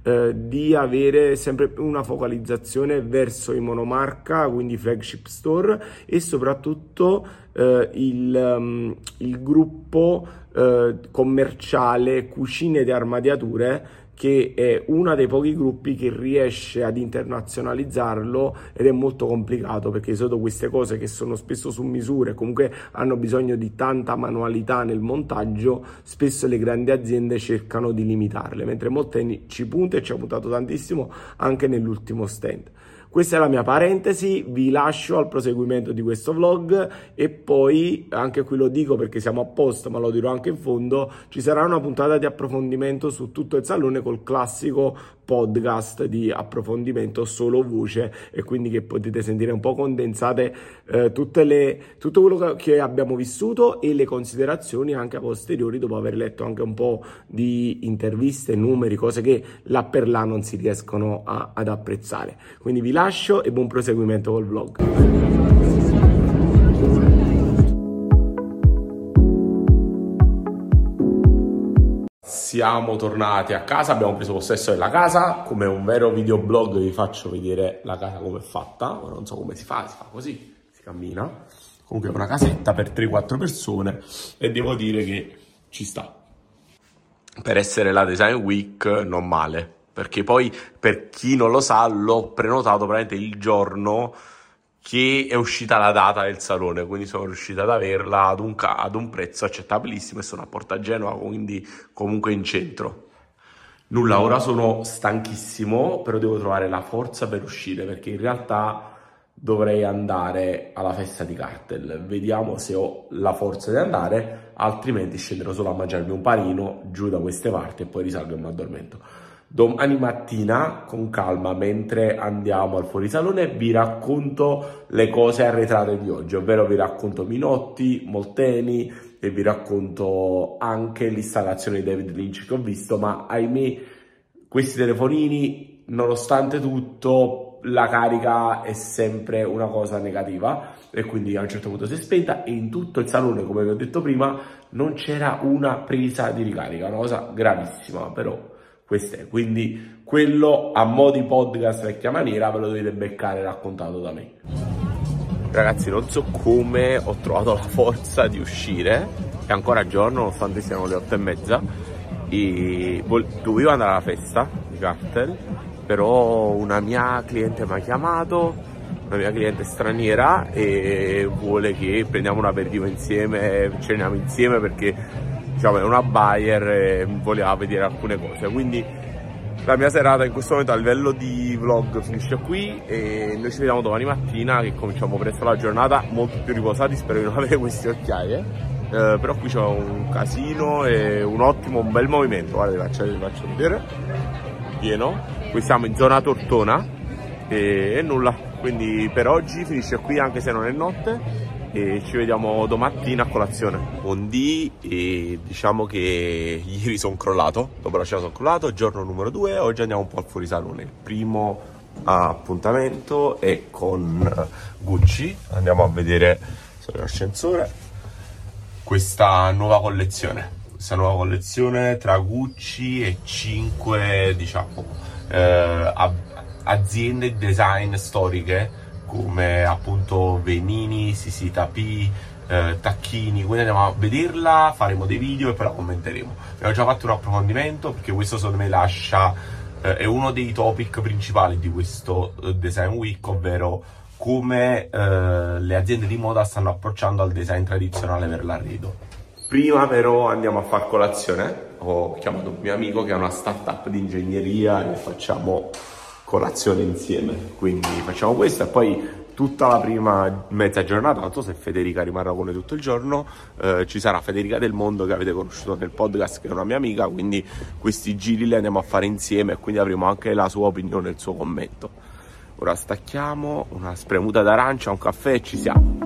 di avere sempre più una focalizzazione verso i monomarca, quindi flagship store, e soprattutto il gruppo commerciale Cucine ed Armadiature, che è uno dei pochi gruppi che riesce ad internazionalizzarlo, ed è molto complicato perché di solito queste cose, che sono spesso su misura e comunque hanno bisogno di tanta manualità nel montaggio, spesso le grandi aziende cercano di limitarle, mentre Molteni ci punta e ci ha puntato tantissimo anche nell'ultimo stand. Questa è la mia parentesi, vi lascio al proseguimento di questo vlog, e poi, anche qui lo dico perché siamo a posto, ma lo dirò anche in fondo, ci sarà una puntata di approfondimento su tutto il salone col classico podcast di approfondimento solo voce, e quindi che potete sentire un po' condensate tutto quello che abbiamo vissuto e le considerazioni anche a posteriori, dopo aver letto anche un po' di interviste, numeri, cose che là per là non si riescono ad apprezzare. Quindi vi lascio e buon proseguimento col vlog. Siamo tornati a casa, abbiamo preso possesso della casa. Come un vero videoblog vi faccio vedere la casa come è fatta. Ora non so come si fa così, si cammina. Comunque è una casetta per 3-4 persone e devo dire che ci sta. Per essere la Design Week non male, perché poi, per chi non lo sa, l'ho prenotato praticamente il giorno che è uscita la data del salone, quindi sono riuscito ad averla ad un prezzo accettabilissimo, e sono a Porta Genova, quindi comunque in centro. Nulla, ora sono stanchissimo, però devo trovare la forza per uscire, perché in realtà dovrei andare alla festa di Cartel. Vediamo se ho la forza di andare, altrimenti scenderò solo a mangiarmi un panino giù da queste parti e poi risalgo e mi addormento. Domani mattina, con calma, mentre andiamo al fuorisalone, vi racconto le cose arretrate di oggi, ovvero vi racconto Minotti, Molteni, e vi racconto anche l'installazione di David Lynch che ho visto, ma ahimè questi telefonini, nonostante tutto, la carica è sempre una cosa negativa, e quindi a un certo punto si è spenta, e in tutto il salone, come vi ho detto prima, non c'era una presa di ricarica, una cosa gravissima, però questo è. Quindi quello a mo' di podcast vecchia maniera ve lo dovete beccare raccontato da me. Ragazzi, non so come ho trovato la forza di uscire, è ancora giorno nonostante siano le 8:30, e dovevo andare alla festa di Cartel, però una mia cliente mi ha chiamato, una mia cliente straniera, e vuole che prendiamo un aperitivo insieme, ceniamo insieme, perché diciamo è una buyer e voleva vedere alcune cose. Quindi la mia serata in questo momento a livello di vlog finisce qui, e noi ci vediamo domani mattina che cominciamo presto la giornata, molto più riposati. Spero di non avere queste occhiaie, però qui c'è un casino e un bel movimento. Guarda, vi faccio vedere, pieno. Qui siamo in zona Tortona e nulla, quindi per oggi finisce qui, anche se non è notte, e ci vediamo domattina a colazione. Buondì, e diciamo che ieri sono crollato, dopo la cena sono crollato, giorno numero 2, oggi andiamo un po' al fuorisalone. Il primo appuntamento è con Gucci, andiamo a vedere l'ascensore questa nuova collezione tra Gucci e 5 diciamo aziende di design storiche, come appunto Venini, Sisi Tapi, Tacchini. Quindi andiamo a vederla, faremo dei video e poi la commenteremo. Abbiamo già fatto un approfondimento, perché questo secondo me è uno dei topic principali di questo Design Week, ovvero come le aziende di moda stanno approcciando al design tradizionale per l'arredo. Prima però andiamo a far colazione. Ho chiamato un mio amico che ha una startup di ingegneria e facciamo colazione insieme, quindi facciamo questo, e poi tutta la prima mezza giornata, non so se Federica rimarrà con noi tutto il giorno, ci sarà Federica Del Mondo, che avete conosciuto nel podcast, che è una mia amica, quindi questi giri li andiamo a fare insieme, e quindi avremo anche la sua opinione, il suo commento. Ora stacchiamo, una spremuta d'arancia, un caffè e ci siamo.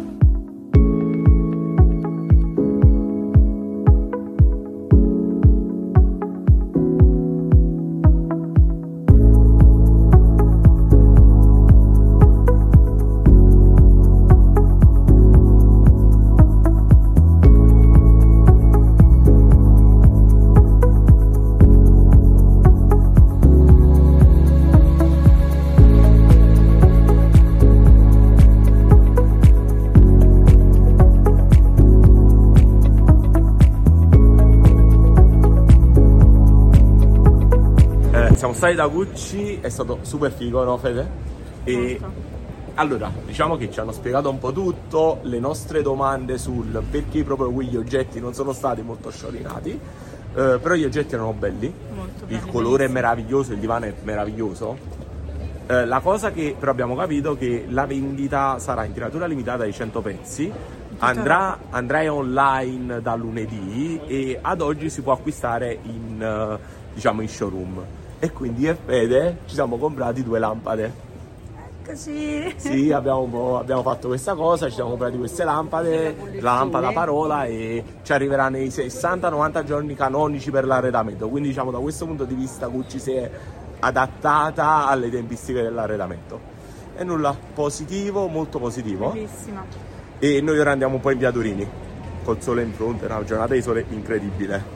siamo stati da Gucci, è stato super figo, no Fede? E allora, diciamo che ci hanno spiegato un po' tutto, le nostre domande sul perché proprio quegli oggetti non sono stati molto sciorinati, però gli oggetti erano belli, il colore è meraviglioso, il divano è meraviglioso. La cosa che però abbiamo capito è che la vendita sarà in tiratura limitata di 100 pezzi, andrà online da lunedì e ad oggi si può acquistare in showroom. E quindi io e Fede ci siamo comprati 2 lampade. Così. Sì, abbiamo fatto questa cosa, ci siamo comprati queste lampade, la lampada parola, e ci arriverà nei 60-90 giorni canonici per l'arredamento. Quindi diciamo da questo punto di vista Gucci si è adattata alle tempistiche dell'arredamento. E nulla, positivo, molto positivo. Bellissimo. E noi ora andiamo un po' in via Turini, col sole in fronte, una giornata di sole incredibile.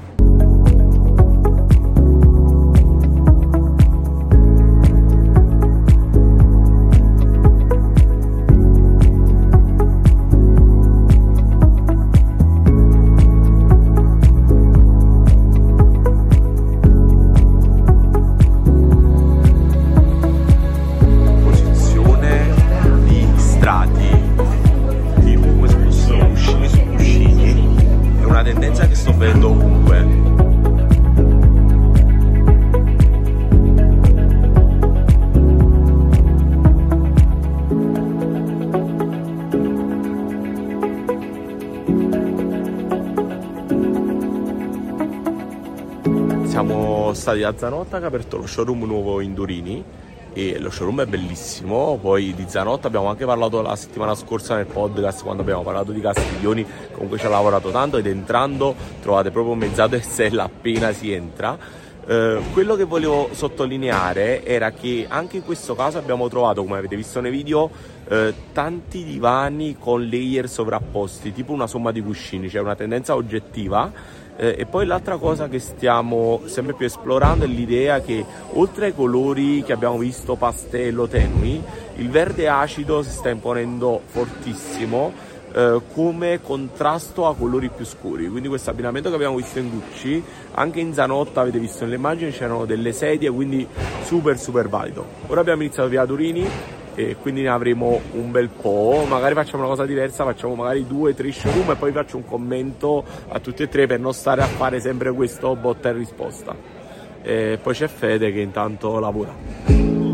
Siamo stati a Zanotta che ha aperto lo showroom nuovo in Durini e lo showroom è bellissimo. Poi di Zanotta abbiamo anche parlato la settimana scorsa nel podcast quando abbiamo parlato di Castiglioni, comunque ci ha lavorato tanto ed entrando trovate proprio un mezzato SL appena si entra. Quello che volevo sottolineare era che anche in questo caso abbiamo trovato, come avete visto nei video, tanti divani con layer sovrapposti, tipo una somma di cuscini, cioè una tendenza oggettiva. E poi l'altra cosa che stiamo sempre più esplorando è l'idea che oltre ai colori che abbiamo visto pastello tenui, il verde acido si sta imponendo fortissimo come contrasto a colori più scuri. Quindi questo abbinamento che abbiamo visto in Gucci, anche in Zanotta avete visto nelle immagini c'erano delle sedie, quindi super valido. Ora abbiamo iniziato via Turini e quindi ne avremo un bel po', magari facciamo una cosa diversa, facciamo magari 2-3 showroom e poi faccio un commento a tutti e 3 per non stare a fare sempre questo botta e risposta. E poi c'è Fede che intanto lavora.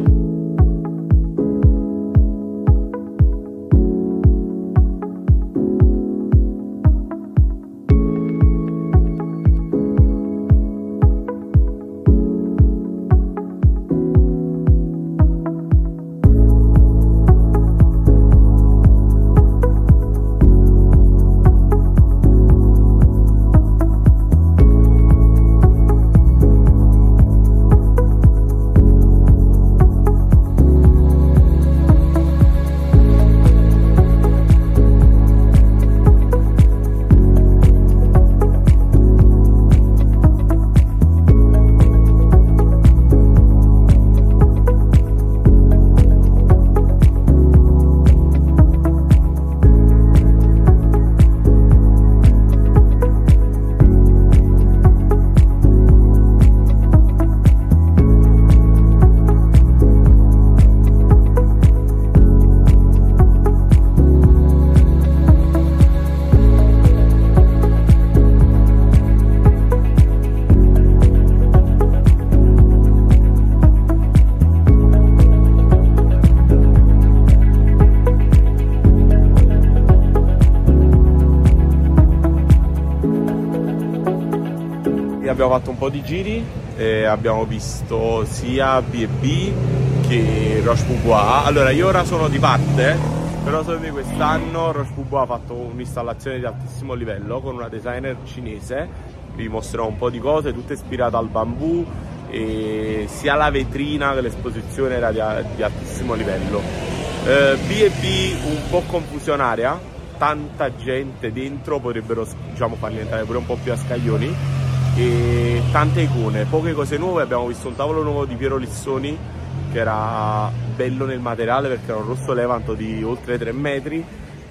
Abbiamo fatto un po' di giri e abbiamo visto sia B&B che Roche Bobois. Allora io ora sono di parte, però so di quest'anno Roche Bobois ha fatto un'installazione di altissimo livello con una designer cinese. Vi mostrerò un po' di cose, tutte ispirate al bambù, e sia la vetrina che l'esposizione era di altissimo livello. B&B un po' confusionaria, tanta gente dentro, potrebbero farli entrare pure un po' più a scaglioni, e tante icone, poche cose nuove. Abbiamo visto un tavolo nuovo di Piero Lissoni che era bello nel materiale perché era un rosso levanto di oltre 3 metri,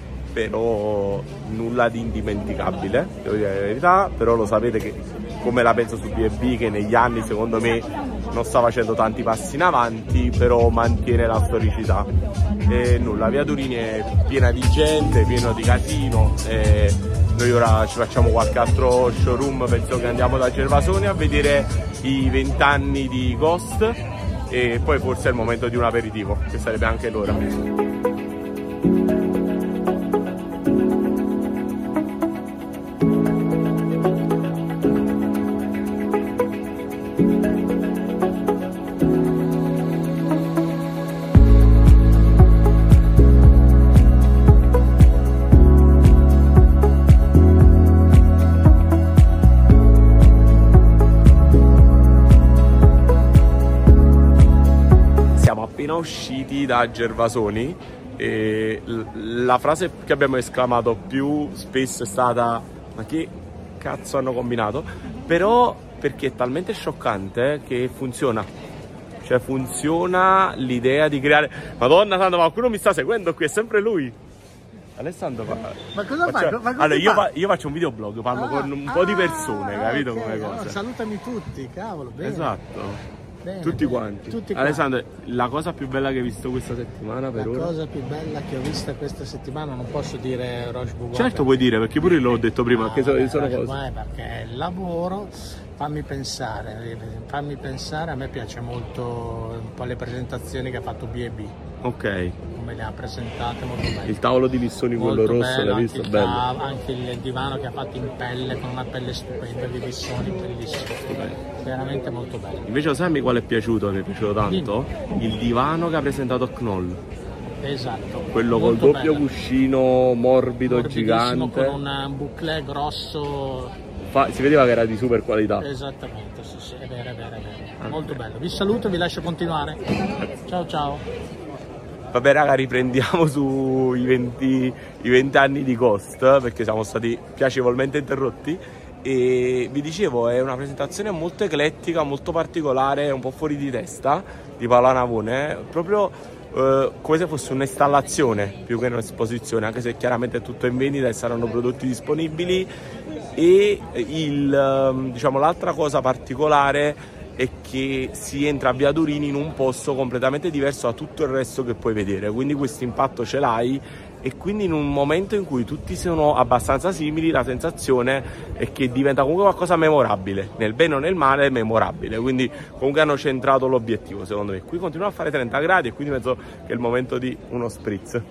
però nulla di indimenticabile, devo dire la verità. Però lo sapete che come la penso su B&B, che negli anni secondo me non sta facendo tanti passi in avanti, però mantiene la storicità. E nulla, Via Durini è piena di gente, pieno di casino. E noi ora ci facciamo qualche altro showroom, penso che andiamo da Gervasoni a vedere i 20 anni di Ghost e poi forse è il momento di un aperitivo, che sarebbe anche l'ora. Usciti da Gervasoni e la frase che abbiamo esclamato più spesso è stata: ma che cazzo hanno combinato? Però perché è talmente scioccante che funziona, cioè funziona l'idea di creare. Madonna santa, ma qualcuno mi sta seguendo qui, è sempre lui. Alessandro ma cosa fai? Allora io faccio un videoblog, parlo con un po' di persone, capito, okay, come cosa. allora, salutami tutti, cavolo, bene. Esatto. Bene, tutti bene. Quanti. Tutti Alessandro, la cosa più bella che hai visto questa settimana per ora? La cosa più bella che ho visto questa settimana, non posso dire Roche Bougon. Certo puoi dire, perché pure l'ho detto prima, no, che sono cose. Perché il lavoro, fammi pensare, a me piace molto un po' le presentazioni che ha fatto B&B. Ok. Come le ha presentate, molto belle. Il tavolo di Lissoni, quello rosso, l'hai visto? Bello. Anche il divano che ha fatto in pelle, con una pelle stupenda di Lissoni, bellissimo. Stupendo. Veramente molto bello. Invece sai quale è piaciuto? Mi è piaciuto tanto? Il divano che ha presentato Knoll. Esatto. Quello col doppio cuscino morbido, gigante. Con un bouclé grosso. Si vedeva che era di super qualità. Esattamente, sì, è vero. Molto bello. Vi saluto e vi lascio continuare. Ciao ciao. Vabbè raga, riprendiamo sui 20 anni di Ghost, perché siamo stati piacevolmente interrotti. E vi dicevo, è una presentazione molto eclettica, molto particolare, un po' fuori di testa di Paola Navone, proprio come se fosse un'installazione più che un'esposizione, anche se chiaramente è tutto in vendita e saranno prodotti disponibili. E diciamo, l'altra cosa particolare è che si entra a Via Durini in un posto completamente diverso da tutto il resto che puoi vedere, quindi questo impatto ce l'hai. E quindi in un momento in cui tutti sono abbastanza simili, la sensazione è che diventa comunque qualcosa memorabile, nel bene o nel male memorabile, quindi comunque hanno centrato l'obiettivo secondo me. Qui continua a fare 30 gradi e quindi penso che è il momento di uno spritz.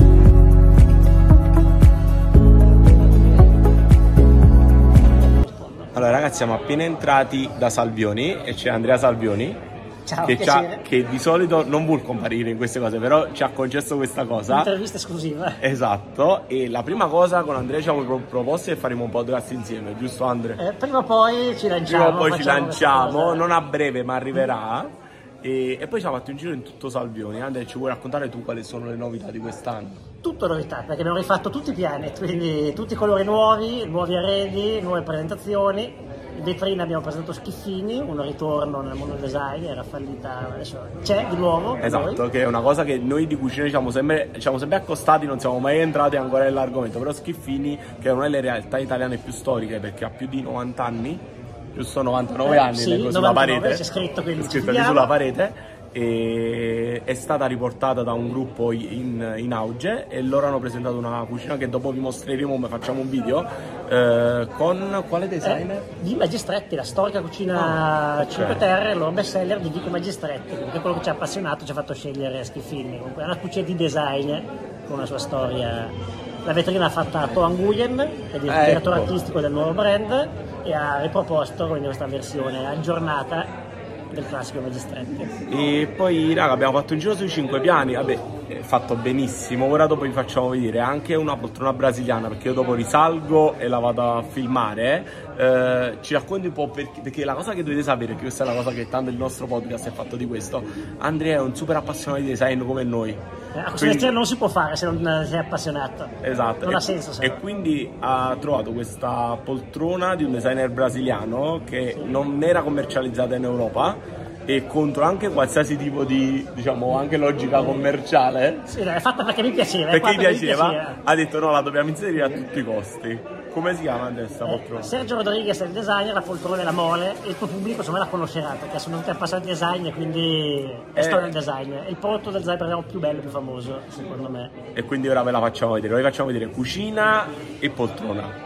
Allora ragazzi, siamo appena entrati da Salvioni e c'è Andrea Salvioni. Ciao, che di solito non vuol comparire in queste cose, però ci ha concesso questa cosa. Un'intervista esclusiva. Esatto, e la prima cosa con Andrea ci siamo proposto è faremo un podcast insieme, giusto Andrea? Prima o poi ci lanciamo. Non a breve ma arriverà. E poi siamo fatti un giro in tutto Salvioni. Andrea, ci vuoi raccontare tu quali sono le novità di quest'anno? Tutto novità, perché abbiamo rifatto tutti i piani, quindi tutti i colori nuovi arredi, nuove presentazioni. In vetrina abbiamo presentato Schiffini, un ritorno nel mondo del design, era fallita, adesso c'è di nuovo. Esatto, che è una cosa che noi di cucina siamo sempre accostati, non siamo mai entrati ancora nell'argomento, però Schiffini, che è una delle realtà italiane più storiche perché ha più di 90 anni, giusto 99 anni, sì, leggo 99, sulla parete, c'è scritto lì sulla parete. E è stata riportata da un gruppo in auge e loro hanno presentato una cucina che dopo vi mostreremo, ma facciamo un video con quale designer? Di Magistretti, la storica cucina 5 Terre, il loro best seller di Vico Magistretti, perché quello che ci ha appassionato ci ha fatto scegliere Schiffini. Comunque è una cucina di design con una sua storia. La vetrina ha fatta Toan Nguyen, che è il direttore artistico del nuovo brand, e ha riproposto quindi questa versione aggiornata del classico Magistretti. E poi raga, abbiamo fatto un giro sui 5 piani, vabbè, fatto benissimo. Ora dopo vi facciamo vedere anche una poltrona brasiliana, perché io dopo risalgo e la vado a filmare. Ci racconti un po' perché la cosa che dovete sapere, che questa è la cosa che tanto il nostro podcast è fatto di questo: Andrea è un super appassionato di design come noi. Quindi non si può fare se non sei appassionato. Esatto. Non ha senso. E quindi ha trovato questa poltrona di un designer brasiliano che non era commercializzata in Europa e contro anche qualsiasi tipo di, diciamo, anche logica commerciale. Sì, è fatta perché mi piaceva. Perché mi piaceva, ha detto no, la dobbiamo inserire a tutti i costi. Come si chiama adesso la poltrona? Sergio Rodriguez è il designer, la poltrona è la mole, e il tuo pubblico secondo me la conoscerà perché sono tutti appassionati di design e quindi è storia del design. È il prodotto del design più bello e più famoso, secondo me. E quindi ora ve la facciamo vedere. Noi facciamo vedere cucina e poltrona.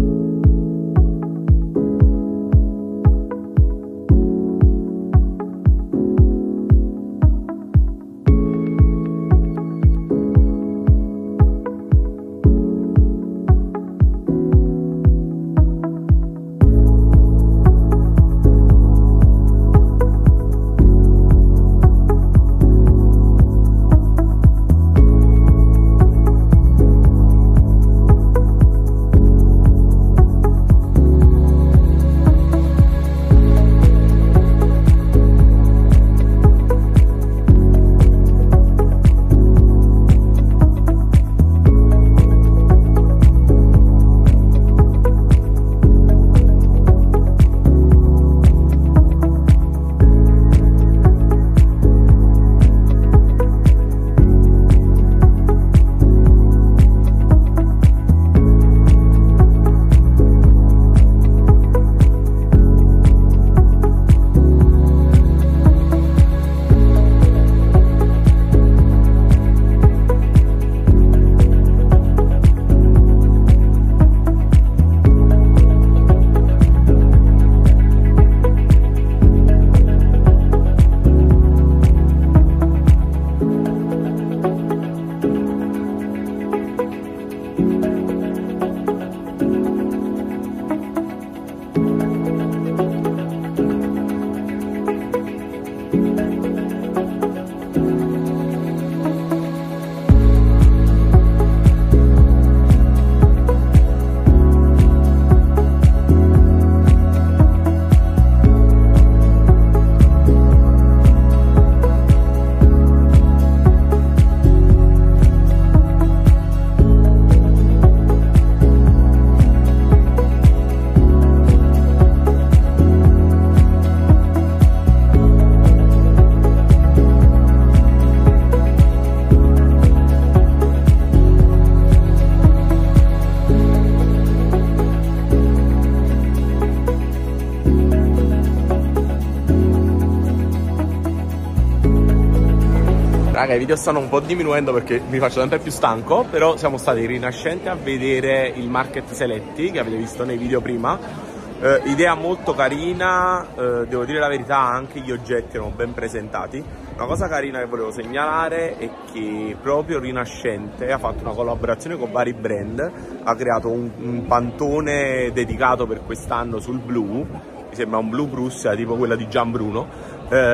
Raga, i video stanno un po' diminuendo perché mi faccio sempre più stanco, però siamo stati rinascenti a vedere il Market Seletti che avete visto nei video prima. Idea molto carina, devo dire la verità, anche gli oggetti erano ben presentati. Una cosa carina che volevo segnalare è che proprio Rinascente ha fatto una collaborazione con vari brand, ha creato un pantone dedicato per quest'anno sul blu, mi sembra un blu Prussia tipo quella di Gianbruno,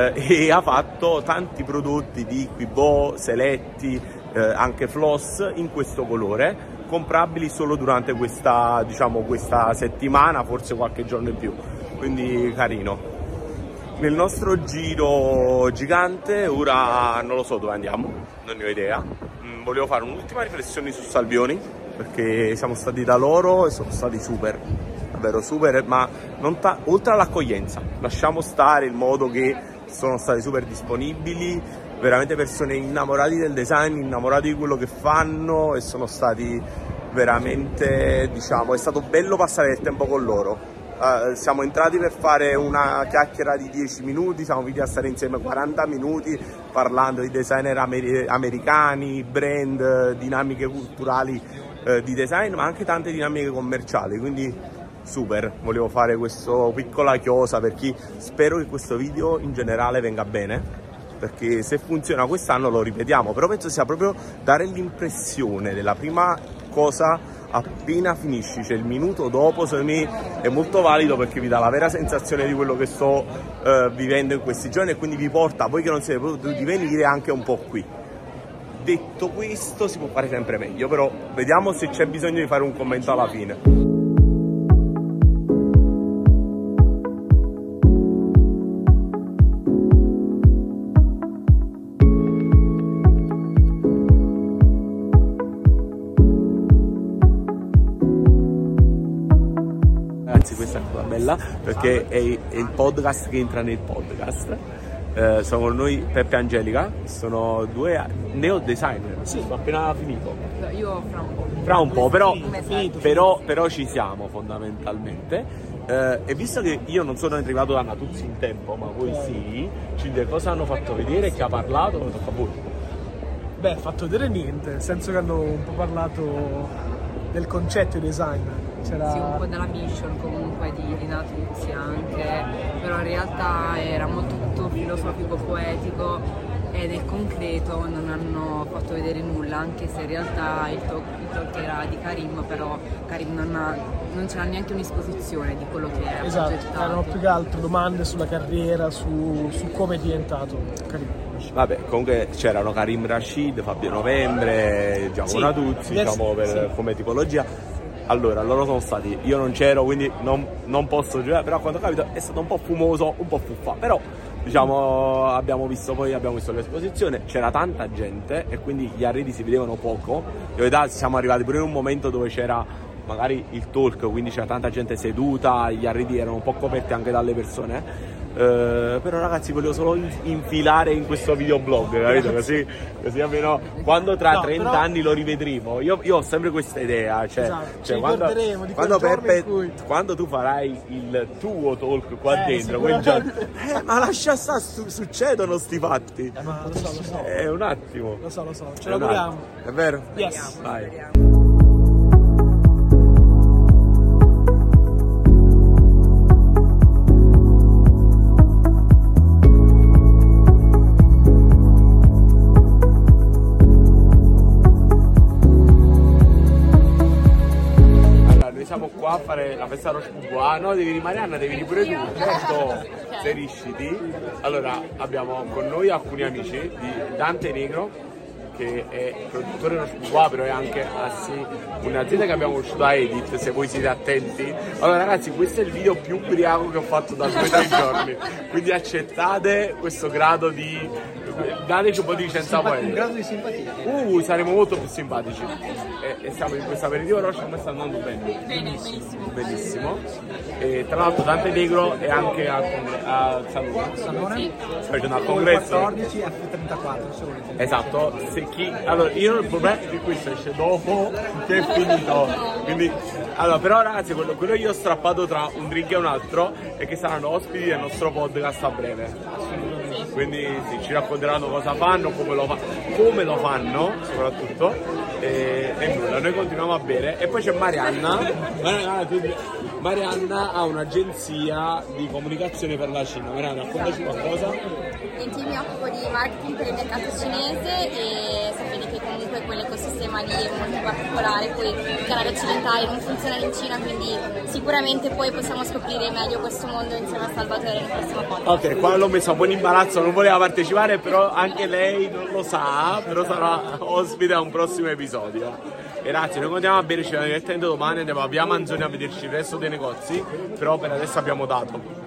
e ha fatto tanti prodotti di Quibo, Seletti, anche Floss in questo colore, comprabili solo durante questa, diciamo, questa settimana, forse qualche giorno in più, quindi carino. Nel nostro giro gigante ora non lo so dove andiamo, non ne ho idea. Volevo fare un'ultima riflessione su Salvioni, perché siamo stati da loro e sono stati super, davvero super, ma non oltre all'accoglienza, lasciamo stare il modo che sono stati super disponibili, veramente persone innamorate del design, innamorate di quello che fanno, e sono stati veramente, diciamo, è stato bello passare del tempo con loro. Siamo entrati per fare una chiacchiera di 10 minuti, siamo venuti a stare insieme 40 minuti parlando di designer americani, brand, dinamiche culturali di design, ma anche tante dinamiche commerciali, quindi super. Volevo fare questa piccola chiosa per chi, spero che questo video in generale venga bene, perché se funziona quest'anno lo ripetiamo, però penso sia proprio dare l'impressione della prima cosa appena finisci, cioè il minuto dopo, secondo me è molto valido, perché vi dà la vera sensazione di quello che sto vivendo in questi giorni, e quindi vi porta, voi che non siete potuti venire, anche un po' qui. Detto questo, si può fare sempre meglio, però vediamo se c'è bisogno di fare un commento alla fine. Questa è una bella, perché è il podcast che entra nel podcast. Sono con noi Peppe e Angelica, sono due neo designer. Sì, ho appena finito. Io fra un po', però ci siamo fondamentalmente. E visto che io non sono arrivato da Natuzzi in tempo, ma voi sì, Cinzia, cosa hanno fatto vedere, chi ha parlato, come tocca a voi? Beh, fatto vedere niente, nel senso che hanno un po' parlato del concetto di design. C'era... Sì, un po' della mission comunque di Natuzzi anche, però in realtà era molto tutto filosofico, poetico e nel concreto non hanno fatto vedere nulla, anche se in realtà il talk era di Karim, però Karim non c'era neanche un'esposizione di quello che era progettato. Erano più che altro domande sulla carriera, su come è diventato Karim. Vabbè, comunque c'erano Karim Rashid, Fabio Novembre, Giacomo Natuzzi, diciamo come tipologia. Allora, loro sono stati, io non c'ero, quindi non posso giocare, però a quanto ho capito è stato un po' fumoso, un po' fuffa, però diciamo abbiamo visto l'esposizione, c'era tanta gente e quindi gli arredi si vedevano poco. In realtà siamo arrivati pure in un momento dove c'era magari il talk, quindi c'era tanta gente seduta, gli arredi erano un po' coperti anche dalle persone. Però ragazzi, volevo solo infilare in questo videoblog, capito? Così almeno quando tra 30 anni lo rivedremo. Io ho sempre questa idea, cioè quando tu farai il tuo talk qua dentro, quel giorno, ma lascia stare, succedono sti fatti. Ma lo so. È un attimo. Lo so, ce l'auguriamo. È vero? Yes. Vai. Siamo qua a fare la festa Roche Bourgois. No, devi venire Marianna, devi venire pure tu. Certo, se riusciti. Allora, abbiamo con noi alcuni amici di Dante Negro, che è produttore Roche Bourgois, però è anche un'azienda che abbiamo conosciuto a Edit, se voi siete attenti. Allora ragazzi, questo è il video più ubriaco che ho fatto da 2 o 3 giorni, quindi accettate questo grado di... dateci un po' di licenza poetica. Un grado di simpatia. Saremo molto più simpatici. E siamo in questo aperitivo Roche, come sta andando bene? Benissimo. E tra l'altro Dante Negro è anche a Salone. Sì. Sta facendo al congresso. 14 F34, se volete. Esatto. Allora, io il problema è che questo esce dopo che è finito. Quindi, allora, però ragazzi, quello che io ho strappato tra un drink e un altro è che saranno ospiti del nostro podcast a breve. Quindi sì, ci racconteranno cosa fanno, come lo fanno soprattutto, e nulla, noi continuiamo a bere. E poi c'è Marianna ha un'agenzia di comunicazione per la Cina. Marianna, raccontaci qualcosa. Mi occupo di marketing per il mercato cinese e sapete che comunque quell'ecosistema lì è molto particolare, poi il canale occidentale non funziona in Cina, quindi sicuramente poi possiamo scoprire meglio questo mondo insieme a Salvatore nel prossimo podcast. Ok, qua l'ho messo un buon imbarazzo, non voleva partecipare, però anche lei non lo sa, però sarà ospite a un prossimo episodio. E ragazzi, noi continuiamo a bere, ci vediamo direttamente domani, andiamo a Via Manzoni a vederci il resto dei negozi, però per adesso abbiamo dato.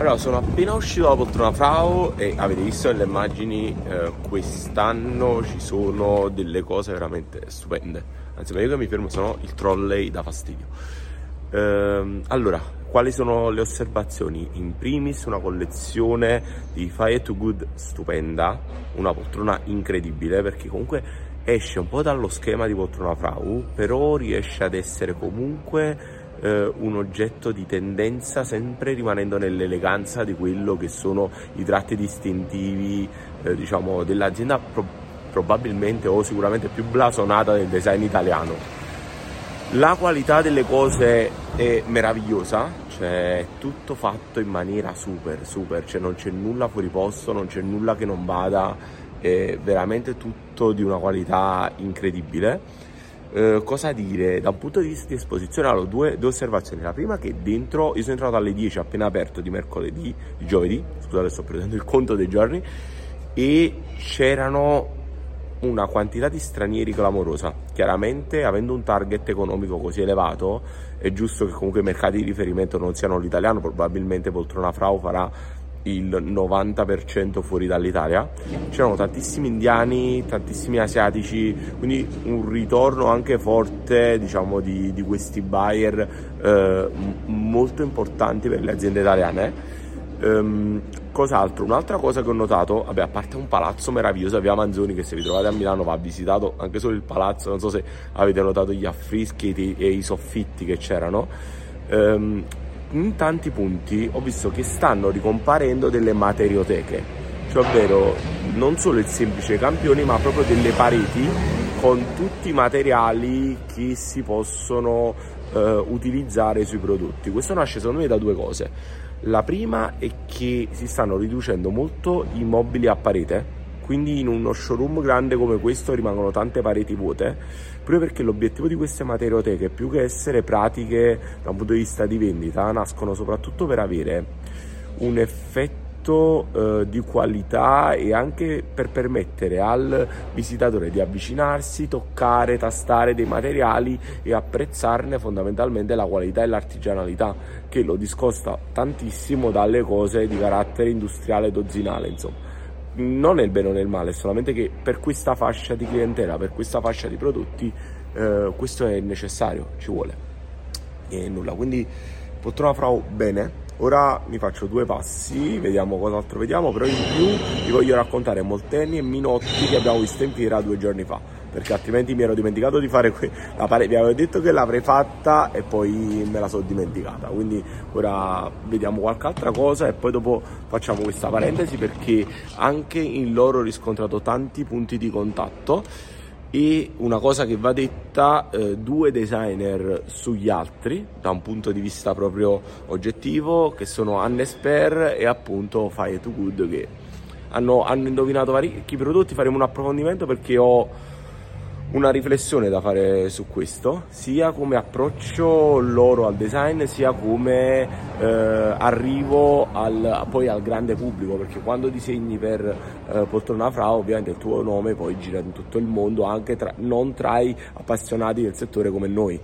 Allora, sono appena uscito dalla poltrona Frau e avete visto nelle immagini, quest'anno ci sono delle cose veramente stupende. Anzi, ma io che mi fermo, sono il trolley da fastidio. Allora, quali sono le osservazioni? In primis una collezione di Fire to Good stupenda, una poltrona incredibile perché comunque esce un po' dallo schema di poltrona Frau, però riesce ad essere comunque un oggetto di tendenza, sempre rimanendo nell'eleganza di quello che sono i tratti distintivi diciamo dell'azienda, probabilmente o sicuramente più blasonata del design italiano. La qualità delle cose è meravigliosa, cioè è tutto fatto in maniera super, cioè non c'è nulla fuori posto, non c'è nulla che non vada, è veramente tutto di una qualità incredibile. Cosa dire? Da un punto di vista di esposizione, allora, due osservazioni. La prima, che dentro, io sono entrato alle 10 appena aperto di giovedì, scusate, sto prendendo il conto dei giorni, e c'erano una quantità di stranieri clamorosa. Chiaramente, avendo un target economico così elevato, è giusto che comunque i mercati di riferimento non siano l'italiano. Probabilmente Poltrona Frau farà il 90% fuori dall'Italia. C'erano tantissimi indiani, tantissimi asiatici, quindi un ritorno anche forte, diciamo, di questi buyer molto importanti per le aziende italiane. Cos'altro? Un'altra cosa che ho notato, vabbè, a parte un palazzo meraviglioso a Via Manzoni, che se vi trovate a Milano va visitato, anche solo il palazzo, non so se avete notato gli affreschi e i soffitti che c'erano. In tanti punti ho visto che stanno ricomparendo delle materioteche, cioè ovvero non solo il semplice campione, ma proprio delle pareti con tutti i materiali che si possono utilizzare sui prodotti. Questo nasce secondo me da due cose. La prima è che si stanno riducendo molto i mobili a parete, quindi in uno showroom grande come questo rimangono tante pareti vuote, proprio perché l'obiettivo di queste materioteche, più che essere pratiche da un punto di vista di vendita, nascono soprattutto per avere un effetto di qualità e anche per permettere al visitatore di avvicinarsi, toccare, tastare dei materiali e apprezzarne fondamentalmente la qualità e l'artigianalità, che lo discosta tantissimo dalle cose di carattere industriale dozzinale, insomma. Non nel bene o nel male, solamente che per questa fascia di clientela, per questa fascia di prodotti, questo è necessario, ci vuole e nulla. Quindi Poltrona Frau bene. Ora mi faccio due passi, vediamo cos'altro vediamo, però in più vi voglio raccontare Molteni e Minotti che abbiamo visto in fiera 2 giorni fa, perché altrimenti mi ero dimenticato di fare la parete. Vi avevo detto che l'avrei fatta e poi me la sono dimenticata, quindi ora vediamo qualche altra cosa e poi dopo facciamo questa parentesi, perché anche in loro ho riscontrato tanti punti di contatto. E una cosa che va detta, 2 designer sugli altri da un punto di vista proprio oggettivo, che sono Anne Sper e appunto Fire to Good, che hanno indovinato parecchi prodotti. Faremo un approfondimento perché ho una riflessione da fare su questo, sia come approccio loro al design, sia come arrivo poi al grande pubblico, perché quando disegni per Poltrona Frau ovviamente il tuo nome poi gira in tutto il mondo, anche non tra i appassionati del settore come noi.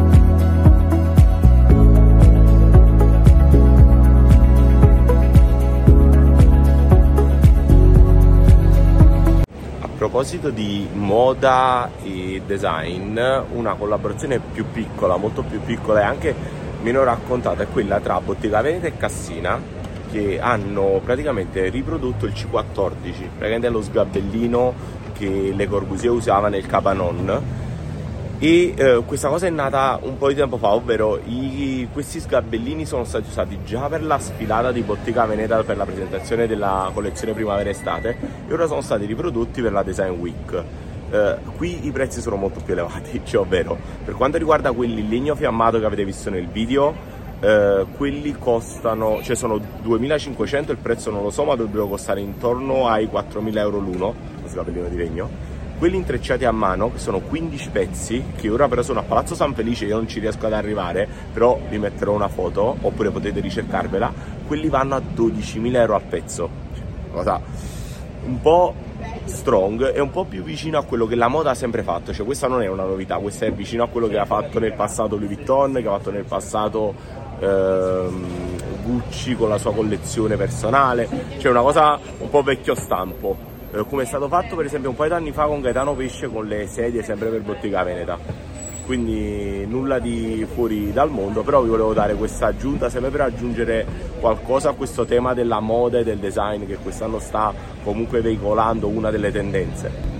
A proposito di moda e design, una collaborazione più piccola, molto più piccola e anche meno raccontata, è quella tra Bottega Veneta e Cassina, che hanno praticamente riprodotto il C14, praticamente lo sgabellino che Le Corbusier usava nel Cabanon. E questa cosa è nata un po' di tempo fa, ovvero questi sgabellini sono stati usati già per la sfilata di Bottega Veneta per la presentazione della collezione primavera-estate e ora sono stati riprodotti per la Design Week. Qui i prezzi sono molto più elevati, cioè ovvero per quanto riguarda quelli in legno fiammato che avete visto nel video, quelli costano, cioè sono 2.500, il prezzo non lo so, ma dovrebbero costare intorno ai 4.000 euro l'uno, lo sgabellino di legno. Quelli intrecciati a mano, che sono 15 pezzi, che ora però sono a Palazzo San Felice, io non ci riesco ad arrivare, però vi metterò una foto, oppure potete ricercarvela, quelli vanno a 12.000 euro al pezzo. Cosa un po' strong e un po' più vicino a quello che la moda ha sempre fatto, cioè questa non è una novità, questa è vicino a quello che ha fatto nel passato Louis Vuitton, che ha fatto nel passato Gucci con la sua collezione personale, cioè una cosa un po' vecchio stampo, come è stato fatto per esempio un paio d'anni fa con Gaetano Pesce con le sedie sempre per Bottega Veneta. Quindi nulla di fuori dal mondo, però vi volevo dare questa aggiunta sempre per aggiungere qualcosa a questo tema della moda e del design che quest'anno sta comunque veicolando una delle tendenze.